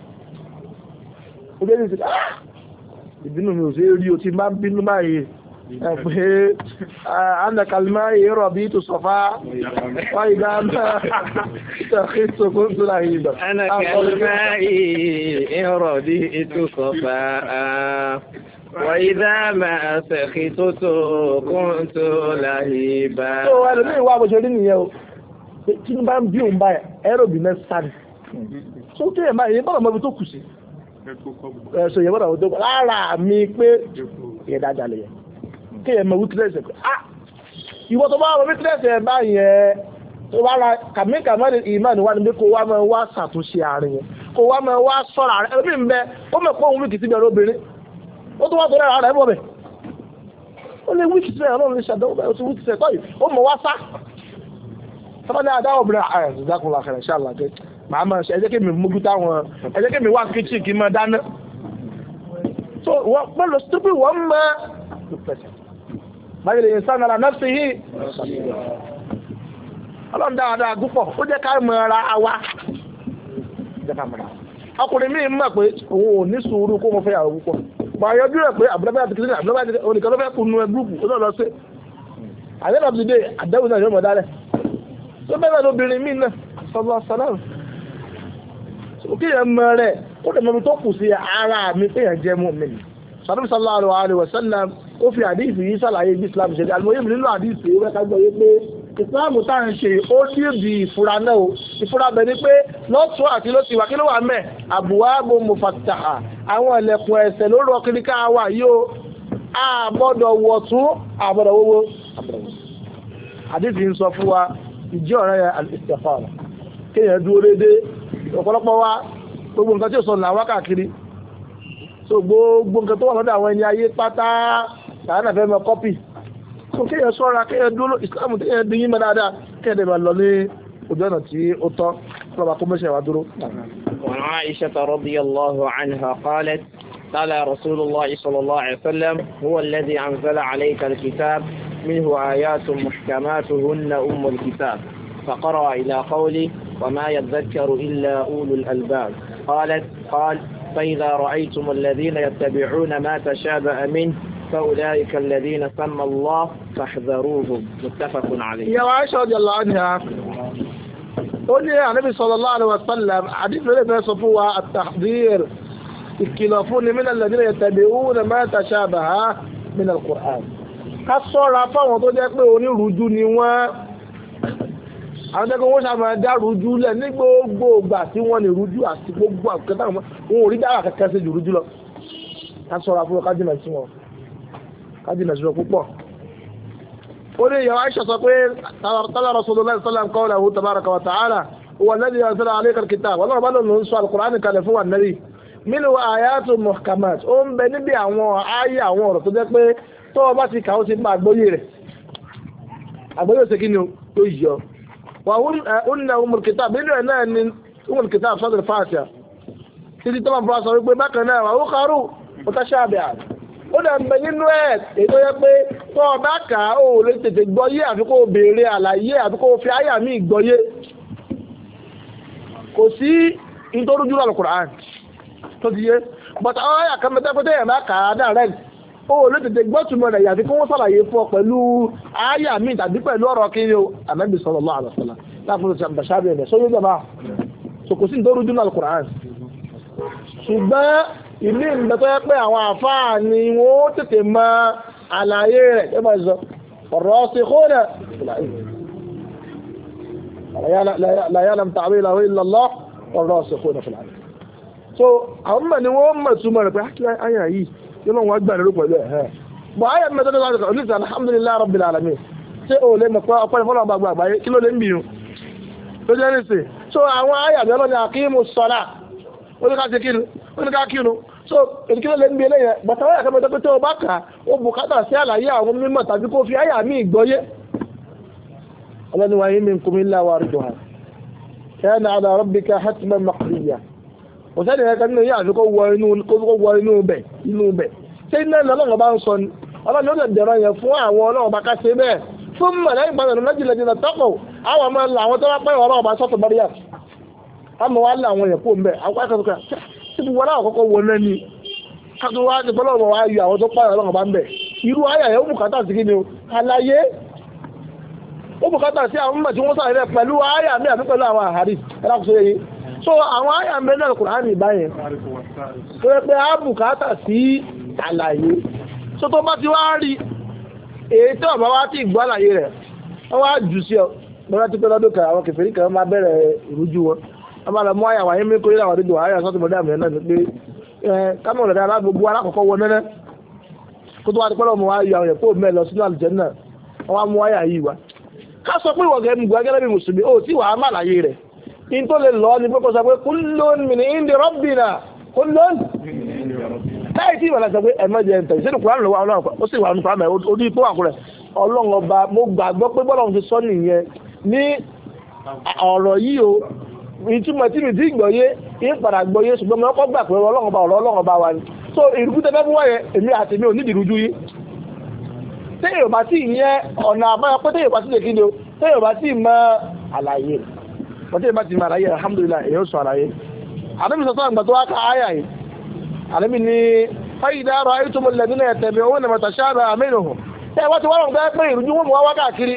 ó bẹ́ẹ̀ ní sí ah ìbínú mi ò sí rí o ti máa ń bínú báyìí ẹ pé anakalima èrò bí tó sọfá wáyé dáadáa ìtàkì sọkún tó láyé ìgbà. anakalima èrò bí tó sọfá wáyé dáadáa ìtàkì sọkún tó láyé ìgbà. tó wà lórí ìwà àbòṣe rí nìyẹn o tí n bá ń bí òun báyìí ẹ̀rọ bí mẹ́sàn án tó tó yẹ máa yẹ bọ́dọ̀ mọ́bi tó kù sí ẹ̀sọ̀ yẹ bọ́dọ̀ mọ́bi tó kù lára mi pé ìyẹ̀dájà lè yẹ kí ẹ mọ witness ẹ ah ìwọ tó bá wọ witness ẹ bá yẹn tó bá ra kàmíkà mọ́ni ìmọ̀ ni wà ní pé kó wá máa wá ṣàtúnṣe àárín yẹn kó wá máa wá sọ̀rọ̀ àárín ẹbí ń bẹ ó mọ̀ pé òun wíkì síbi ẹ̀rọ obìnrin ó tó wá tó rẹ̀ ara ẹ̀ bọ̀ bẹ̀ ó lè wíkì síbi ẹ̀rọ obìnrin ṣàdánwò bẹ́ẹ̀ ó ti wíkì síbi ẹ̀kọ́ yìí ó mọ̀ wá sá sábà ní àdáwọ̀ obìnrin ẹ̀ ṣùgbọ́n àkàrà ṣáà làkẹ́ màá máa ṣe ẹ jẹ́ kí mi mójú táwọn ẹ jẹ́ kí mi wá kíchìn kí n máa dáná so wọ́n pẹ̀lú stupid wọ́n máa báyìí lè sánà náà sí yìí ọlọ́run dáadáa gúpọ̀ ó jẹ́ ká mọ̀ ara wa ọkùnrin míì mọ̀ pé òun ò ní sùúrù kó mo fẹ́ yàwó púpọ̀ mà yọjú rẹ̀ pé àbúrẹ́bẹ́ àti kìrìsìtì àbúrẹ́bẹ́ àti oníkan ló fẹ́ kunu ẹ gúrùpù ó náà lọ sí àyẹ̀lẹ̀ of the day àdẹ́wò náà yóò mọ̀ dálẹ̀ tó bẹ́ẹ̀ lóbìnrin míì náà sọ́lọ́ sọ́lọ́ òkè yẹn mọ̀ rẹ̀ ó dẹ̀ mọ̀ tó kù sí ara mi pé yẹn jẹ́ mú mi sọ́dún sallallahu alaihi wasallam ó fi àdíìsì yìí sàlàyé bí islam ṣe alimoyim nínú àdíìsì ìwé kágbọ́ yé pé islam tá ń ṣe ó tí di ìfura náà o ìfura bẹ̀ ni pé lọ́tún àti lọ́tún ìwà kí ló wà mẹ́ àbúwábò mufattaha àwọn ẹlẹ́kùn ẹ̀sẹ̀ lórí ọkùnrin ká wà yóò àbọ̀dọ̀ wọ̀tún àbọ̀dọ̀ wọ́wọ́ àdíìsì ń sọ fún wa ìjẹ́ ọ̀rẹ́ yẹn al-istikhara kéèyàn dúró déédéé ọ̀pọ̀lọpọ̀ wa gbogbo nǹkan tí ó sọ là wá káàkiri so gbogbo nǹkan tó wà lọ́dọ̀ àwọn ẹni ayé pátá tààdà fẹ́ mọ kọ́pì so kéèyàn sọ́ra kéèyàn dúró ìsìlámù tí kéèyàn dín yín mọ́ dáadáa kéèyàn dẹ̀ máa lọ ní ojú ọ̀nà tí ó tọ́ lọ́ba kó mẹ́sẹ̀ wá dúró. وعن عائشة رضي الله عنها قالت قال رسول الله صلى الله عليه وسلم هو الذي أنزل عليك الكتاب منه آيات محكمات هن أم الكتاب فقرأ إلى قوله وما يذكر إلا أولو الألباب قالت قال فإذا رأيتم الذين يتبعون ما تشابه منه فأولئك الذين سمى الله فاحذروهم متفق عليه. يا عائشة رضي الله عنها قل يا النبي صلى الله عليه وسلم حديث الذي يصفه التحذير الكلافون من الذين يتبعون ما تشابه من القرآن كالصورة فهو تجد أنه رجوني و àwọn tẹ́kọ̀ wọ́n sàmà dá rújú lẹ̀ ní gbogbo ìgbà tí wọ́n lè rújú àti gbogbo àkẹta wọn ò rí dára kẹ́kẹ́ sí jù rújú lọ ká sọ́ra fún kájìnà sí wọn kájìnà sí wọn púpọ̀ ó ní ìyàwó Aisha sọ pé tala Rasulullah sallam qawluhu tabaraka wa ta'ala huwa alladhi anzala alayka al-kitab wọ́n náà bá lọ́nà ń sọ al-Qur'an kalẹ̀ fún wa nabi minhu ayatun muhkamat ó ń bẹ níbi àwọn ayé àwọn ọ̀rọ̀ tó jẹ́ pé tó o bá ti kà ó ti máa gbóyè rẹ̀ àgbóyè òsèkí ni ó yọ وهن أم الكتاب إنه أن أم الكتاب صدر الفاتحة títí tó máa bọ́ sọ wípé bákan náà wà ó kọrù mutashabihat ó dẹ̀ ń bẹ nínú ẹ̀ ètò yẹ pé tó o bá kà á ó lè tètè gbọ́yé àfi kó o béèrè àlàyé àfi kó o fi àyà míì gbọ́yé kò sí nítorí jùlọ Al-Qur'an tó ti yé bọ́tà àwọn àyà kan mẹ́tẹ́ pété yẹn bá kà á náà rẹ̀ ó lè tètè gbọ́ túmọ̀ rẹ̀ yàfi kó wọ́n sàlàyé fún ọ pẹ̀lú àyà míì tàbí pẹ̀lú ọ̀rọ̀ kí ni o Ànábì sallallahu alaihi wasallam láàfin ṣàbàṣàbẹ̀ rẹ̀ sóyún jọba so kò sí nítorí jùlọ Al-Qur'an ṣùgbọ́n ìlú ìgbẹ́tọ́ yẹ pé àwọn àfáà ni wọ́n tètè mọ àlàyé rẹ̀ yẹ́ bá sọ rasikhuna la ya'lamu ta'wilahu illa Allah rasikhuna fil 'ilm so àwọn mọ̀ ni wọ́n mọ̀ túmọ̀ rẹ̀ pé kí àyà yìí yóò lọ́wọ́ gbà lórí pẹ̀lú ẹ̀ bọ̀ àyà mẹ́tọ́ tó sọ ní alhamdulillahi rabbil alamin ṣé o lè mọ̀ pé ọpẹ́ ìfọ́nà ọgbà àgbáyé kí ló lè ń bìyàn tó jẹ́ nìsín so àwọn àyà bí ọlọ́ni aqimus salah oníká kínu oníká kínu so èdèkílẹ̀ lè ń bí eléyẹ gbàtàwọ́ yà kẹ́mẹ́tọ́ pé tó o bá kà ó bùkátà sí àlàyé àwọn mímọ̀ tàbí kó fi àyà mí gbọ́yé ọlọ́ni wa in minkum illa wariduha kana ala rabbika hatman maqdiya kò sẹ́ni ẹ̀ka nínú yà àfi kó wọ inú bẹ̀ inú bẹ̀ ṣé iná lọ́lọ́run bá ń sọ ni ọlọ́ni ó lè dẹ̀rọ yẹn fún àwọn ọlọ́run bá ká ṣe bẹ́ẹ̀ fún mọ̀lẹ́ ìgbàlódé lọ́jìlẹ́jìlẹ́ tọ́kọ̀ àwọn ọmọ àwọn tó bá pẹ́ ọlọ́run bá sọ́tọ̀ báríyà àmọ́ wá láwọn èèyàn kó ń bẹ̀ àwọn akẹ́kọ̀ọ́ síbi wọn láwọn kọ́kọ́ wọ náà ni káàkiri wá ti bọ́lọ́wọ́ wá yọ àwọn tó pààyàn ọlọ́run bá ń bẹ̀ irú ayà yẹn ó bùkátà sí kí ni o àlàyé ó bùkátà sí àwọn mọ̀ tí wọ́n sáré rẹ̀ pẹ̀lú ayà mi àti pẹ̀lú àwọn àhárí ẹ̀lákùsọ yẹn so àwọn ayà mi náà Kùránì báyẹn tó yẹ pé á bùkátà sí àlàyé so tó bá ti wá rí èyí tó bá wá ti gbọ́ àlàyé rẹ̀ wọ́n wá jù sí ọ bọ́lá ti pẹ́ lọ́dún kan àwọn kèfèrí kan máa bẹ̀rẹ̀ ìrújú wọn amala mú àyàwó ayé mẹ́kọ́ yíra wà dídò àyà sọ́tọ̀ mọ́dá àmì náà ní pé kámọ̀ rẹ̀ dára gbogbo alákọ̀ọ́kọ́ wọ nẹ́nẹ́ kó tó wá ti pẹ́lú ọmọ ayò àwọn ẹ̀kọ́ mẹ́ lọ sínú àlùjánnà wọ́n mú àyà yìí wá ká sọ pé ìwọ̀gẹ̀ mú gẹ́gẹ́ bí mùsùlùmí ó tí wà á má láyé rẹ̀ in tó lè lọ ní pé kó sọ pé kullun min indi rabbina kullun láì tí ìwọ̀n sọ pé ẹ̀mẹ́jẹ ń tẹ̀sí ní Kùránì lọ́wọ́ ọlọ́run ó sì wà ní Kùránì ó ní ipò àkúrẹ̀ ọlọ́run ọba mo gbàgbọ́ pé bọ́lọ́run ti sọ nìyẹn ní ọ̀rọ̀ yìí o ìtumọ̀ tí mi ti gbọ́yé ń padà gbọ́yé ṣùgbọ́n mi ọkọ̀ gbà pé ọlọ́run ọba ọ̀rọ̀ ọlọ́run ọba wa ni so ìrúkú tẹ́fẹ́ fún wáyé èmi àti mi ò nídìí rújú yìí téèyàn bá tí ìyẹn ọ̀nà àbáyọ pé téèyàn bá tí lè kíni o téèyàn bá tí mọ àlàyé wọ́n téèyàn bá tí mọ àlàyé alhamdulillah èyàn sọ àlàyé àdébí sọ sọ́nà tó wá ká áyà yìí àdébí ni fáyidá rọ ayétumọ̀ lẹ́bí náà tẹ̀mí owó nàmọ̀ tàṣáàbà àmínú tẹ́ wọ́n ti wọ́n rọ̀ pé ìrújú wọn mú wá káàkiri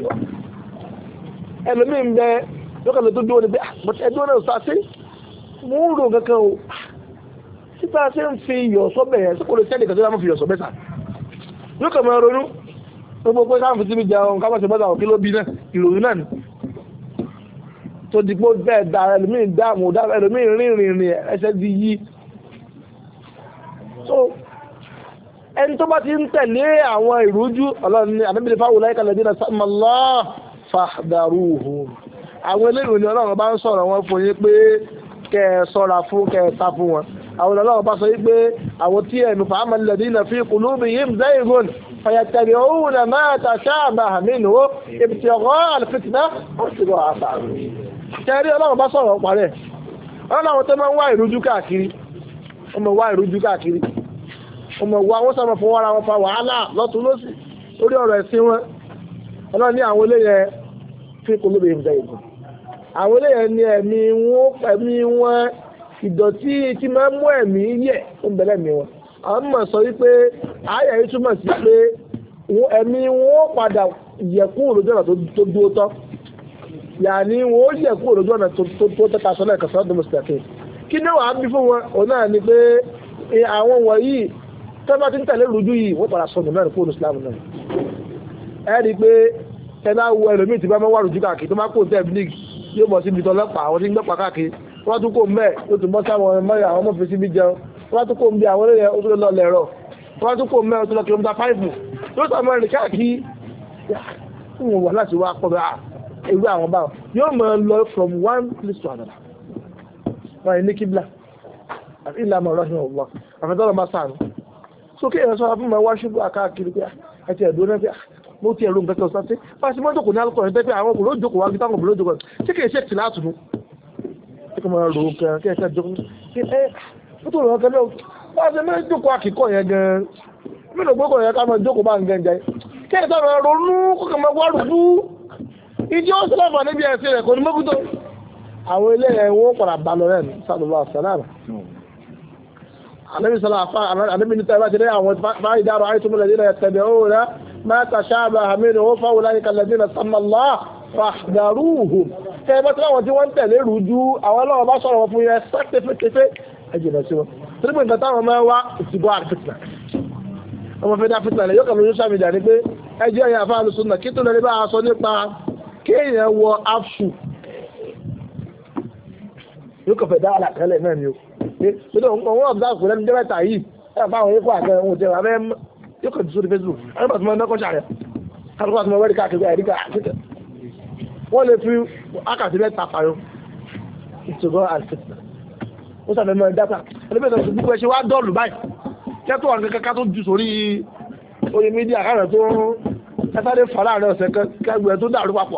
ẹlòmíín bẹ lọ́kànlẹ̀ tó dúró ní pé ẹjọ́ náà sá sí mú ń rò kankan o síta ṣe ń fi iyọ̀ sọ́bẹ̀ yẹn sí kò lè tẹ́lẹ̀ kàtó láwọn fi iyọ̀ sọ́bẹ̀ sá yóò kàn máa ronú gbogbo pé káwọn fi síbi jẹun káwọn ṣe bọ́dà òkè ló bí náà ìròyìn náà ni tó di pé bẹ́ẹ̀ da ẹlòmíín dáàmú dáàmú ẹlòmíín rìn rìn rìn ẹsẹ̀ di yí so ẹni tó bá ti ń tẹ̀lé àwọn ìrújú ọlọ́run ní àbẹ́bílẹ̀ fáwọn láìka lẹ́dínà sàmàlá fàdàrúhùn àwọn eléyìí ni ọlọ́run bá ń sọ̀rọ̀ wọn fún yín pé kẹ́ ẹ sọ́ra fún kẹ́ ẹ sá fún wọn àwọn ọlọ́run bá sọ yín pé àwọn tí ẹnu fàámà lẹ́dínà fi qulubihim zaygun fayattabi'una ma tashabaha minhu ibtigha'a al-fitnah ibtigha'a àṣàrò kẹ́rí ọlọ́run bá sọ̀rọ̀ parẹ́ ọlọ́run tó máa ń wá ìrújú káàkiri ọmọ wá ìrújú káàkiri ọmọ wa wọ́n sọ̀rọ̀ fún wọ́n ra wọn fa wàhálà lọ́tún lọ́sì lórí ọ̀rọ̀ ẹ̀sìn wọn ọlọ́run ní àwọn eléyẹ fi qulubihim zaygun àwọn eléyẹ ní ẹ̀mí wọn ẹ̀mí wọn ìdọ̀tí tí máa ń mú ẹ̀mí yẹ̀ ó ń bẹ̀lẹ̀ mi wọn àwọn mọ̀ sọ wípé ayẹ̀ yìí túmọ̀ sí pé ẹ̀mí wọn padà yẹ̀kú òròjú ọ̀nà tó dúró tọ́ yàní wọn ó yẹ̀kú òròjú ọ̀nà tó tẹ́ta sọ́lẹ̀ kẹsàn-án tó mọ̀ kí ní wàá bí fún wọn òun náà ni pé àwọn wọ̀nyí tẹ́lá tí ń tẹ̀lé rújú yìí wọ́n padà sọ̀nù mẹ́rin fún Islam náà ẹ rí i pé tẹ́lá wọ ẹlòmíì tí bá máa wà rújú káàkiri tó máa kó tẹ́ bíi yóò bọ̀ síbi tọ́lọ́pàá àwọn tí ń gbọ́pàá káàkiri wọ́n tún kó mẹ́ ó tún bọ́ sáwọn mẹ́rin àwọn ọmọ fi síbi jẹun wọ́n tún kó ń bí àwọn olóyè ó tún lọ lẹ̀rọ wọ́n tún kó mẹ́ ó tún lọ kìlómítà fáìfù yóò sọ mẹ́rin káàkiri fún wọn wà láti wá pọ̀ bẹ́ẹ̀ ewé àwọn báwọn yóò máa lọ from one place to another wọ́n yìí ní kíbla àti ìlànà ọ̀rọ̀ ọ̀gbọ́n àfẹ́tọ́rọ̀ bá sáà sókè ẹ̀rọ sọ́ra fún ma wá ṣubú àkáàkiri pé àti ẹ̀dùn náà pé mo ti ẹ̀rù nǹkan kan sọ́tí bá ṣe mọ́ jókòó ní alùpùpù rẹ̀ pé àwọn ọkùnrin ó jókòó wá gbítà ọkùnrin ó jókòó tí kìí ṣe tì látùnú tí kò máa rò kẹ́ kẹ́ kẹ́ jókòó ẹ́ ó tó rọ̀ kẹ́ náà bá ṣe mọ́ jókòó àkíkọ́ yẹn gan mí lò gbókò yẹn ká máa jókòó bá ń gẹ́ jẹ́ kẹ́ ẹ̀ sábà ronú kókè máa wá rùdú ìdí ó sì lọ́fà níbi ẹ̀sìn rẹ̀ kò ní mọ́kútó àwọn ilé ẹ̀ wọ́n padà bá lọ rẹ̀ sallallahu alaihi wasallam النبي صلى الله عليه وسلم النبي نتابعت ليه فإذا رأيتم الذين يتبعون ما تشابه منه فأولئك الذين سمى الله فاحذروهم كيف ترى وانت وانت لرجوع أولا ما صار وفي يستكتف كيف أجل سوا ترى من كتاب ما هو اتباع الفتنة وما في ده فتنة لا يقبل يوسف من ذلك أجي يا فاعل السنة كتب اللي بقى صديق كي هو أفشو يقف ده على كلام نيو pẹ̀lú ọ̀wọ́n ọ̀bùdá kò lẹ́nu jẹ́ mẹ́ta yìí ẹ̀ bá àwọn ikọ̀ àgbẹ̀ ohun tẹ̀wà bẹ́ẹ̀ yóò kàn sórí Facebook ẹgbẹ́ tí wọ́n náà kọ́ṣà rẹ̀ kálukú àti mọ̀wẹ́rì káàkiri ẹ̀ríkà àkíkẹ́ wọ́n lè fi ákàtí mẹ́ta pààyọ ìtògọ́ àìsíkà ó sàbẹ̀ mọ́ ìdáta ẹlẹ́bẹ̀ẹ́ tó gbogbo ẹṣẹ́ wá dọ́ọ̀lù báyìí kẹ́tọ́ wọn kẹ́kẹ́ tó ju sórí orí mídíà kárẹ̀ tó kẹ́tàdé fà láàrin ọ̀sẹ̀ kẹgbẹ̀ẹ́ tó dàrú papọ̀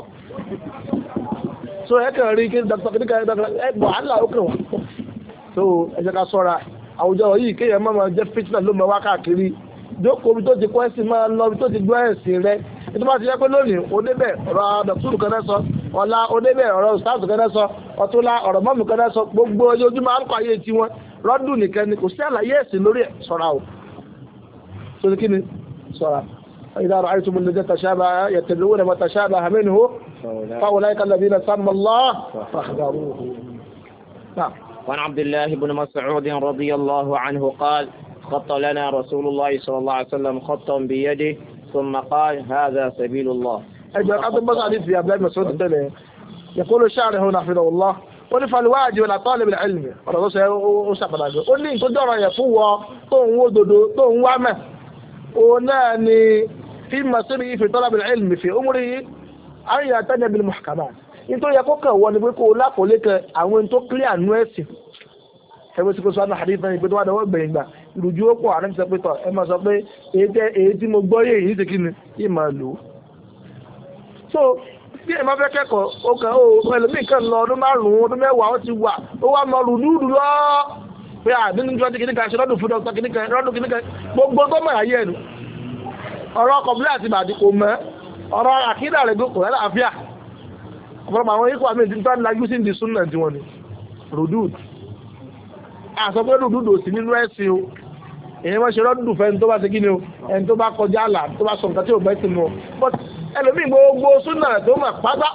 so ẹ̀kẹ́ rí kí dr kìdíkà ẹgbọ̀ àlà ó kẹwàá so ẹjẹ́ ká sọ́ra àwùjọ yìí kéèyàn máa máa jẹ́ fitna ló máa wá káàkiri jókòó bí tó ti kọ́ ẹ̀sìn máa lọ bí tó ti gbọ́ ẹ̀sìn rẹ ètò bá ti yẹ pé lónìí oníbẹ̀ ọ̀rọ̀ dọ̀túrù kan náà sọ ọ̀la oníbẹ̀ ọ̀rọ̀ sáàtù kan náà sọ ọ̀túnla ọ̀rọ̀ mọ́mù kan náà sọ gbogbo ojoojúmọ́ àrùkọ ayé tí wọn rọ́dùn nìkan ni kò sí àlàyé ẹ̀sìn lórí ẹ̀ sọ́ra o so kí ni sọ́ra إذا رأيتم الذين تشابه يتبعون ما تشابه منه فأولئك الذين سمى الله فاحذروه نعم وعن عبد الله بن مسعود رضي الله عنه قال خط لنا رسول الله صلى الله عليه وسلم خطا بيده ثم قال هذا سبيل الله أجل قد بس حديث في عبد الله بن مسعود الدليل يقول الشاعر هنا حفظه الله ونفع الواجب على طالب العلم ورضو سيساق العجل قل لي كنت أرى يفوى طون ودودو طون وعمه وناني في مصيره في طلب العلم في أمره أن يعتني بالمحكمات nítorí ẹ̀kọ́ kan wọ́n ni pé kó lákòólé kan àwọn tó clear àánú ẹ̀sìn ẹgbẹ́ tí kò sọ ánà àdífẹ́ ìpé tó wà lọ́wọ́ gbẹ̀yìn gbà ìrùjú ó pọ̀ àrẹ́ sọ pé tọ̀ ẹ máa sọ pé èyí tí mo gbọ́ yé èyí ti kí ni yìí máa lò ó so bí ẹ máa fẹ́ kẹ́kọ̀ọ́ ó kàn ó ẹlòmíì kan lọ ọdún márùn-ún ọdún mẹ́wàá ó ti wà ó wá mọ rùdúrù lọ pé àdínú tí wọ́n ti kìnnìkan ṣe lọ́dún fún dọ́kítà kìnnìkan lọ́dún kìnnìkan gbogbo tó mọ̀ ayé ẹ̀nu ọ̀rọ̀ kọ̀bílẹ̀ àti ìbàdí kò mọ́ ọ̀rọ̀ àkídà rẹ̀ kò rẹ̀ láàfíà ọ̀pọ̀lọpọ̀ àwọn ikọ̀ àmì ìdíntà lájú sí ìdí súnnà tí wọ́n ni rùdúd àsọ pé rùdúd ò sí nínú ẹ̀sìn o èyí wọ́n ṣe rọ́dùdù fẹ́ tó bá ti kí ni o ẹni tó bá kọjá àlà tó bá sọ nǹkan tí ò bẹ́ sí mọ́ but ẹlòmíì gbogbo súnnà tó mọ̀ pátá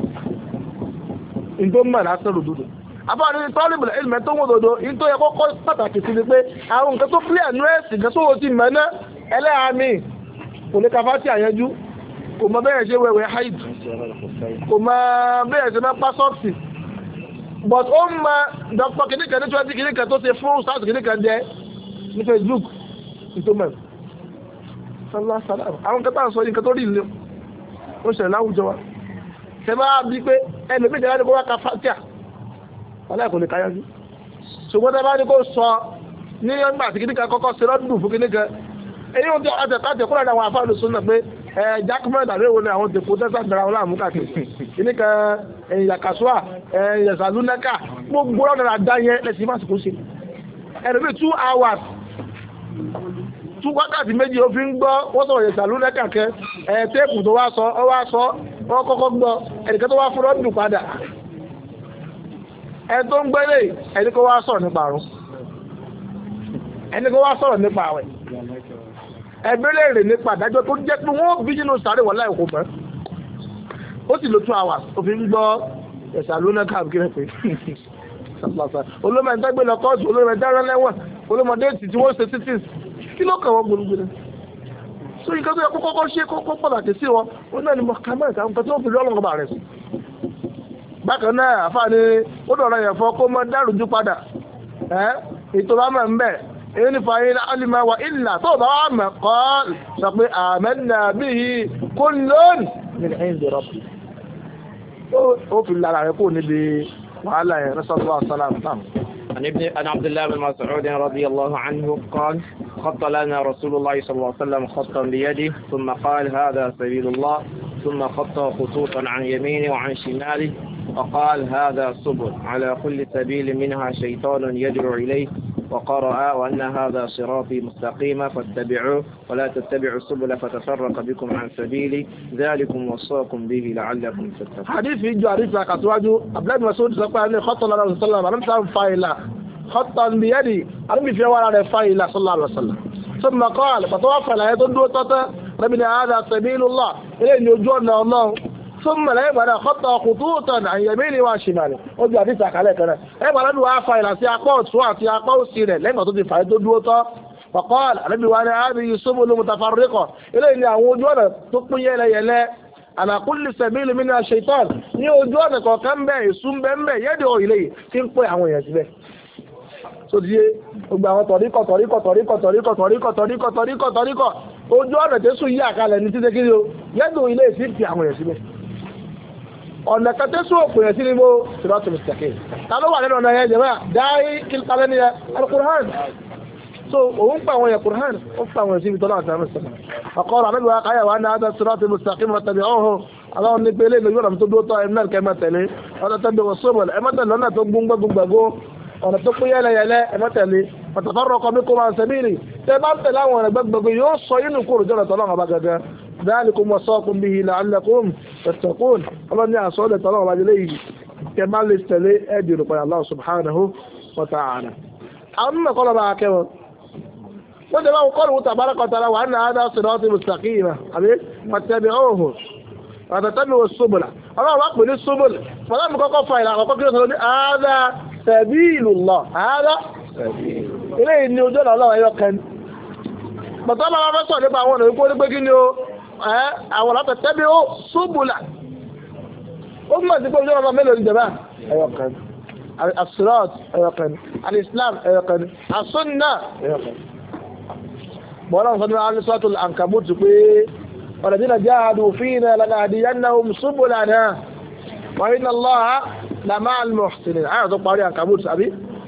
ní tó mọ̀ lásán rùdúd àbáwọn ní tọ́lìbìlì ilmẹ̀ tó wọ́n dodo ní tó yẹ kọ́kọ́ pàtàkì sí ni pé àwọn nǹkan tó clear nínú ẹ̀sìn kan tó wọ́n ti mọ̀ ná ẹlẹ́àmì kò ní kafá sí àyẹjú kò mọ bẹ́ẹ̀ ṣe wẹ̀wẹ̀ haid kò mọ bẹ́ẹ̀ ṣe mẹ́pá sọ́ọ̀tì but ó mọ dr kìnnìkan ní twenty kìnnìkan tó ṣe fún south kìnnìkan jẹ ní Facebook ìtòmọ̀ sọlá sọlá àwọn kẹta sọ yìí nǹkan tó rí ilé ó ṣẹlẹ̀ láwùjọ wa ṣe máa bí pé ẹni méjì láti kó wá ka fatia wọlé kò lè káyọ́ sí ṣùgbọ́n tẹ bá ní kó sọ ní ọgbà àti kìnnìkan kọ́kọ́ ṣe lọ́dún fún kìnnìkan èyí ó ti àtẹ̀kájẹ̀ kúrò àwọn afáàlù súnà pé ẹ jákèmọ́ ìdàrí wo ni àwọn tèkó tẹ́sà dára wọn láàmú káàkiri kìíní kan ẹ̀yìn yàkàṣúà ẹ̀yìn yàṣàlúnẹ́kà gbogbo ọ̀nà àdá yẹn lẹ́sìn máa sìkó ṣe ẹ̀rọ bí two hours two wákàtí méjì ó fi ń gbọ́ wọ́n sọ̀rọ̀ yàṣàlúnẹ́kà kẹ ẹ̀ téèpù tó wá sọ ọ wá sọ wọ́n kọ́kọ́ gbọ́ ẹnìkan tó wá fún rọ́dùn padà ẹ tó ń gbẹ́lẹ̀ ẹni kó wá sọ̀rọ̀ nípa àrùn ẹni kó wá sọ̀rọ̀ nípa àwẹ̀ ẹgbẹ́rẹ́ rẹ̀ nípa àdájọ́ tó jẹ́ pé wọ́n bí nínú sáré wọ̀ láì kò mọ́ ó sì lo two hours ó fi ń gbọ́ ẹ̀sà lónà káàkiri kí rẹ̀ pé olómọ ẹ̀ńtẹ́ gbé lọ kọ́ọ̀tù olómọ ẹ̀ńtẹ́ rán lẹ́wọ̀n olómọ déètì tí wọ́n ṣe títí kí ló kàn wọ́n gbogbo rẹ̀ so nǹkan tó yẹ kó kọ́kọ́ ṣe kókó pàtàkì sí wọn ó náà ni mo kà mọ́ ìka nǹkan tí wọ́n fi rí ọlọ́run bá rẹ̀ sí bákan náà àfáàní ó dọ̀rọ̀ yẹn fọ́ kó mọ dárùjú padà ẹ́ ètò bá mọ̀ ń bẹ̀ èyí ni fàyín alìmọ̀ wà ìlà tó bá wà mọ̀ kọ́ sọ pé àmẹ́nà bihi kullun min indi rabbi ó fi lára rẹ̀ kó níbi wàhálà yẹn rẹ́sọ̀tọ̀ àṣàlám عن ابن عن عبد الله بن مسعود رضي الله عنه قال خط لنا رسول الله صلى الله عليه وسلم خطا بيده ثم قال هذا سبيل الله ثم خط خطوطا عن يمينه وعن شماله وقال هذا سبل على كل سبيل منها شيطان يدعو إليه وقرأ وأن هذا صراطي مستقيما فاتبعوه ولا تتبعوا السبل فتفرق بكم عن سبيلي ذلكم وصاكم به لعلكم تتقون. حديث يجي حديث كتواجو عبد الله مسعود سقى خط الله صلى الله عليه وسلم فايلا خطا بيدي أرمي في ورا فايلا صلى الله عليه وسلم ثم قال فتوفى لا يدل تتا ربنا هذا سبيل الله إليه يجونا الله ثم لا يبقى خطا خطوطا عن يمينه وشماله ó jẹ́ àdìsá kalẹ̀ kan náà ẹ bá lọ́dún wá fa ìlà sí apá ọ̀tún àti apá òsì rẹ̀ lẹ́yìn tó ti fà á tó dúró tán فقال ànábì wa ní هذه سبل متفرقة eléyìí ni àwọn ojú ọ̀nà tó pín yẹ́lẹyẹ̀lẹ على كل سبيل منها شيطان ní ojú ọ̀nà kọ̀ọ̀kan bẹ́ẹ̀ èsùn bẹ́ẹ̀ yẹ́dọ̀ ìlẹ̀ tí ń pè àwọn èèyàn síbẹ̀ tó di gbogbo àwọn tọ̀ríkọ̀ tọ̀ríkọ̀ tọ̀ríkọ̀ tọ̀ríkọ̀ tọ̀ríkọ̀ tọ̀ríkọ̀ tọ̀ríkọ̀ tọ̀ríkọ̀ ojú ọ̀nà tẹ́sù yí àkàlẹ̀ ní títẹ́ kí ni o yẹ́dọ̀ ilẹ̀ sí fi àwọn èèyàn síbẹ̀ ọ̀nà kẹtẹ́sù òpin ẹ̀ sí ní bó siratul mustaqim ta ló wà nínú ọ̀nà yẹn jẹ́mọ́ dáí kílkalẹ́ ní al-Qur'an so òun pa àwọn yẹn Qur'an ó pa àwọn ìsìnkú tọ́lá àti àmì ọkọ̀ọ̀rọ̀ àmì wa káyà wà ní adá siratul mustaqim fattabi'uhu aláwọn ní pélé ìlú yóò tó dúró tọ́ ẹ̀mí náà kẹ́mẹ́ tẹ̀lé ọ̀nà tẹ́bí wọ́n sóbọ̀ ẹ̀mẹ́tẹ̀ lọ́nà tó gbúngbẹ́ gbúngbẹ́gbó ọ̀nà tó pín yẹ́lẹyẹ̀lẹ ẹ̀mẹ́tẹ̀lé fatafarraqa bikum an sabili tẹ́ bá ń tẹ̀lé àwọn ọ̀nà gbẹ́gbẹ́gbẹ́ yóò sọ inú kúrò jọ́nà tọ́lá ọba gẹ́gẹ́ ذلكم وصاكم به لعلكم تتقون الله ni asole tolo wa jele yi ke ma le tẹ̀lé e di ro pa Allah subhanahu wa ta'ala amma qala ba ke wo de ba ko lu tabaraka ta'ala wa anna hada sirati mustaqima abi fattabi'uhu wa tattabi'u as-subula Allah wa qul as-subul fala mo kọ́kọ́ fa ila kọ́kọ́ kilo so ni hada sabilullah hada sabil ile ni ojo Allah ayo kan bàtà bá wá fẹ́ sọ̀rọ̀ nípa àwọn ọ̀nà ìkó ní pé kí ni o àwọn látọ̀ tẹ́bí ó ṣubùlà ó mọ̀ sí pé ojú ọmọ mélòó ní jẹ̀bá ẹ̀yọ̀kan as-sirat ẹ̀yọ̀kan al-islam ẹ̀yọ̀kan as-sunnah ẹ̀yọ̀kan bọ́lá nǹkan ní al-suratul ankabut pé walladhina jahadu fina lanahdiyannahum subulana wa inna Allaha lama'al muhsinin àyà tó parí ankabut àbí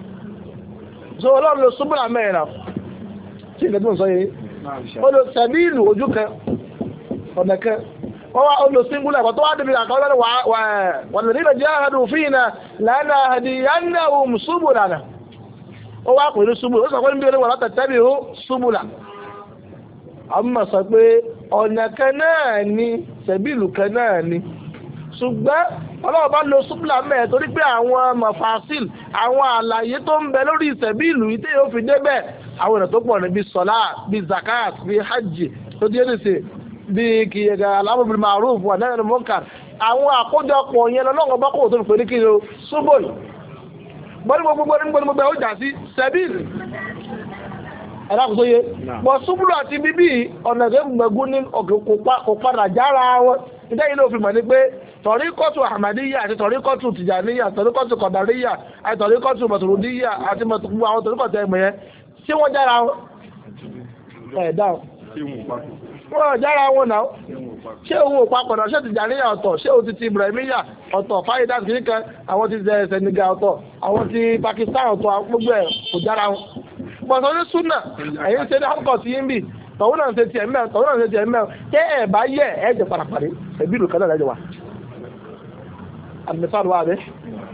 so ọlọ́run lo ṣubùlà mẹ́rin tí ìgbẹ́ tí mo sọ yìí ó lo sẹ̀bíìlù ojú kan ọ̀nà kan wọ́n wá ó lo síngúlẹ̀ ẹ̀kọ́ tó wá débi àkọ́ lọ́nà wọ́n lè nílò jẹ́ àádùn fíìnà lánà àdìyànnà ohun ṣubùlànà ó wá pẹ̀lú ṣubùlà ó sọ pé níbi olówó látàtẹ́bì ó ṣubùlà àmọ́ sọ pé ọ̀nà kan náà ni sẹ̀bíìlù kan náà ni ṣùgbọ́n ọlọ́wọ́ bá lo ṣubùlà mẹ́ẹ̀ torí pé àwọn mafasil àwọn àlàyé tó ń bẹ lórí sẹ̀bíìlù yìí tí yóò fi débẹ̀ àwọn ọ̀nà tó pọ̀ ní bí sọ́lá bí zakat bí hajj tó di ẹni sí bí kìyẹ̀gà alámọ̀bìnrin ma'ruf wà náà ní munkar àwọn àkójọpọ̀ yẹn lọ́wọ́ bá kò tó ń pè ní kíni o ṣubúl bọ́ní gbogbo ní gbogbo ó jà sí sẹ́bìl ẹ̀dàkùsóye bọ̀ ṣubúlù àti bíbí ọ̀nà tó gbẹ̀gún ní kò padà jára wọn ìdá ilé òfin mọ̀ ní pé tọ̀ríkọ́tù ahmadiyya àti tọ̀ríkọ́tù tìjàníyà tọ̀ríkọ́tù kọ̀dàríyà àti tọ̀ríkọ́tù mọ̀tòròdíyà àti mọ̀tòkúgbò àwọn tọ̀ríkọ́tù ẹgbẹ̀yẹ tí wọ́n jára wọn ẹ̀dá wọ́n jára wọn náà ṣé òun ò papọ̀ náà ṣé tìjàníyà ọ̀tọ̀ ṣé òun ti ti ibrahimiya ọ̀tọ̀ fáyidá kìíkan àwọn ti Senegal ọ̀tọ̀ àwọn ti Pakistan ọ̀tọ̀ gbogbo ẹ̀ kò jára wọn bọ̀sọ̀ ní súnà ẹ̀yìn ṣe ní àkọ́kọ́ sí yín bì tọ̀hún náà ṣe tiẹ̀ mẹ́rin tọ̀hún náà ṣe tiẹ̀ mẹ́rin tẹ́ ẹ̀ bá yẹ ẹ̀ jẹ́ parapàdé ẹ̀bí ìlú kan náà lẹ́jọ̀ wa àdìmẹ́sàn wà bẹ́ẹ̀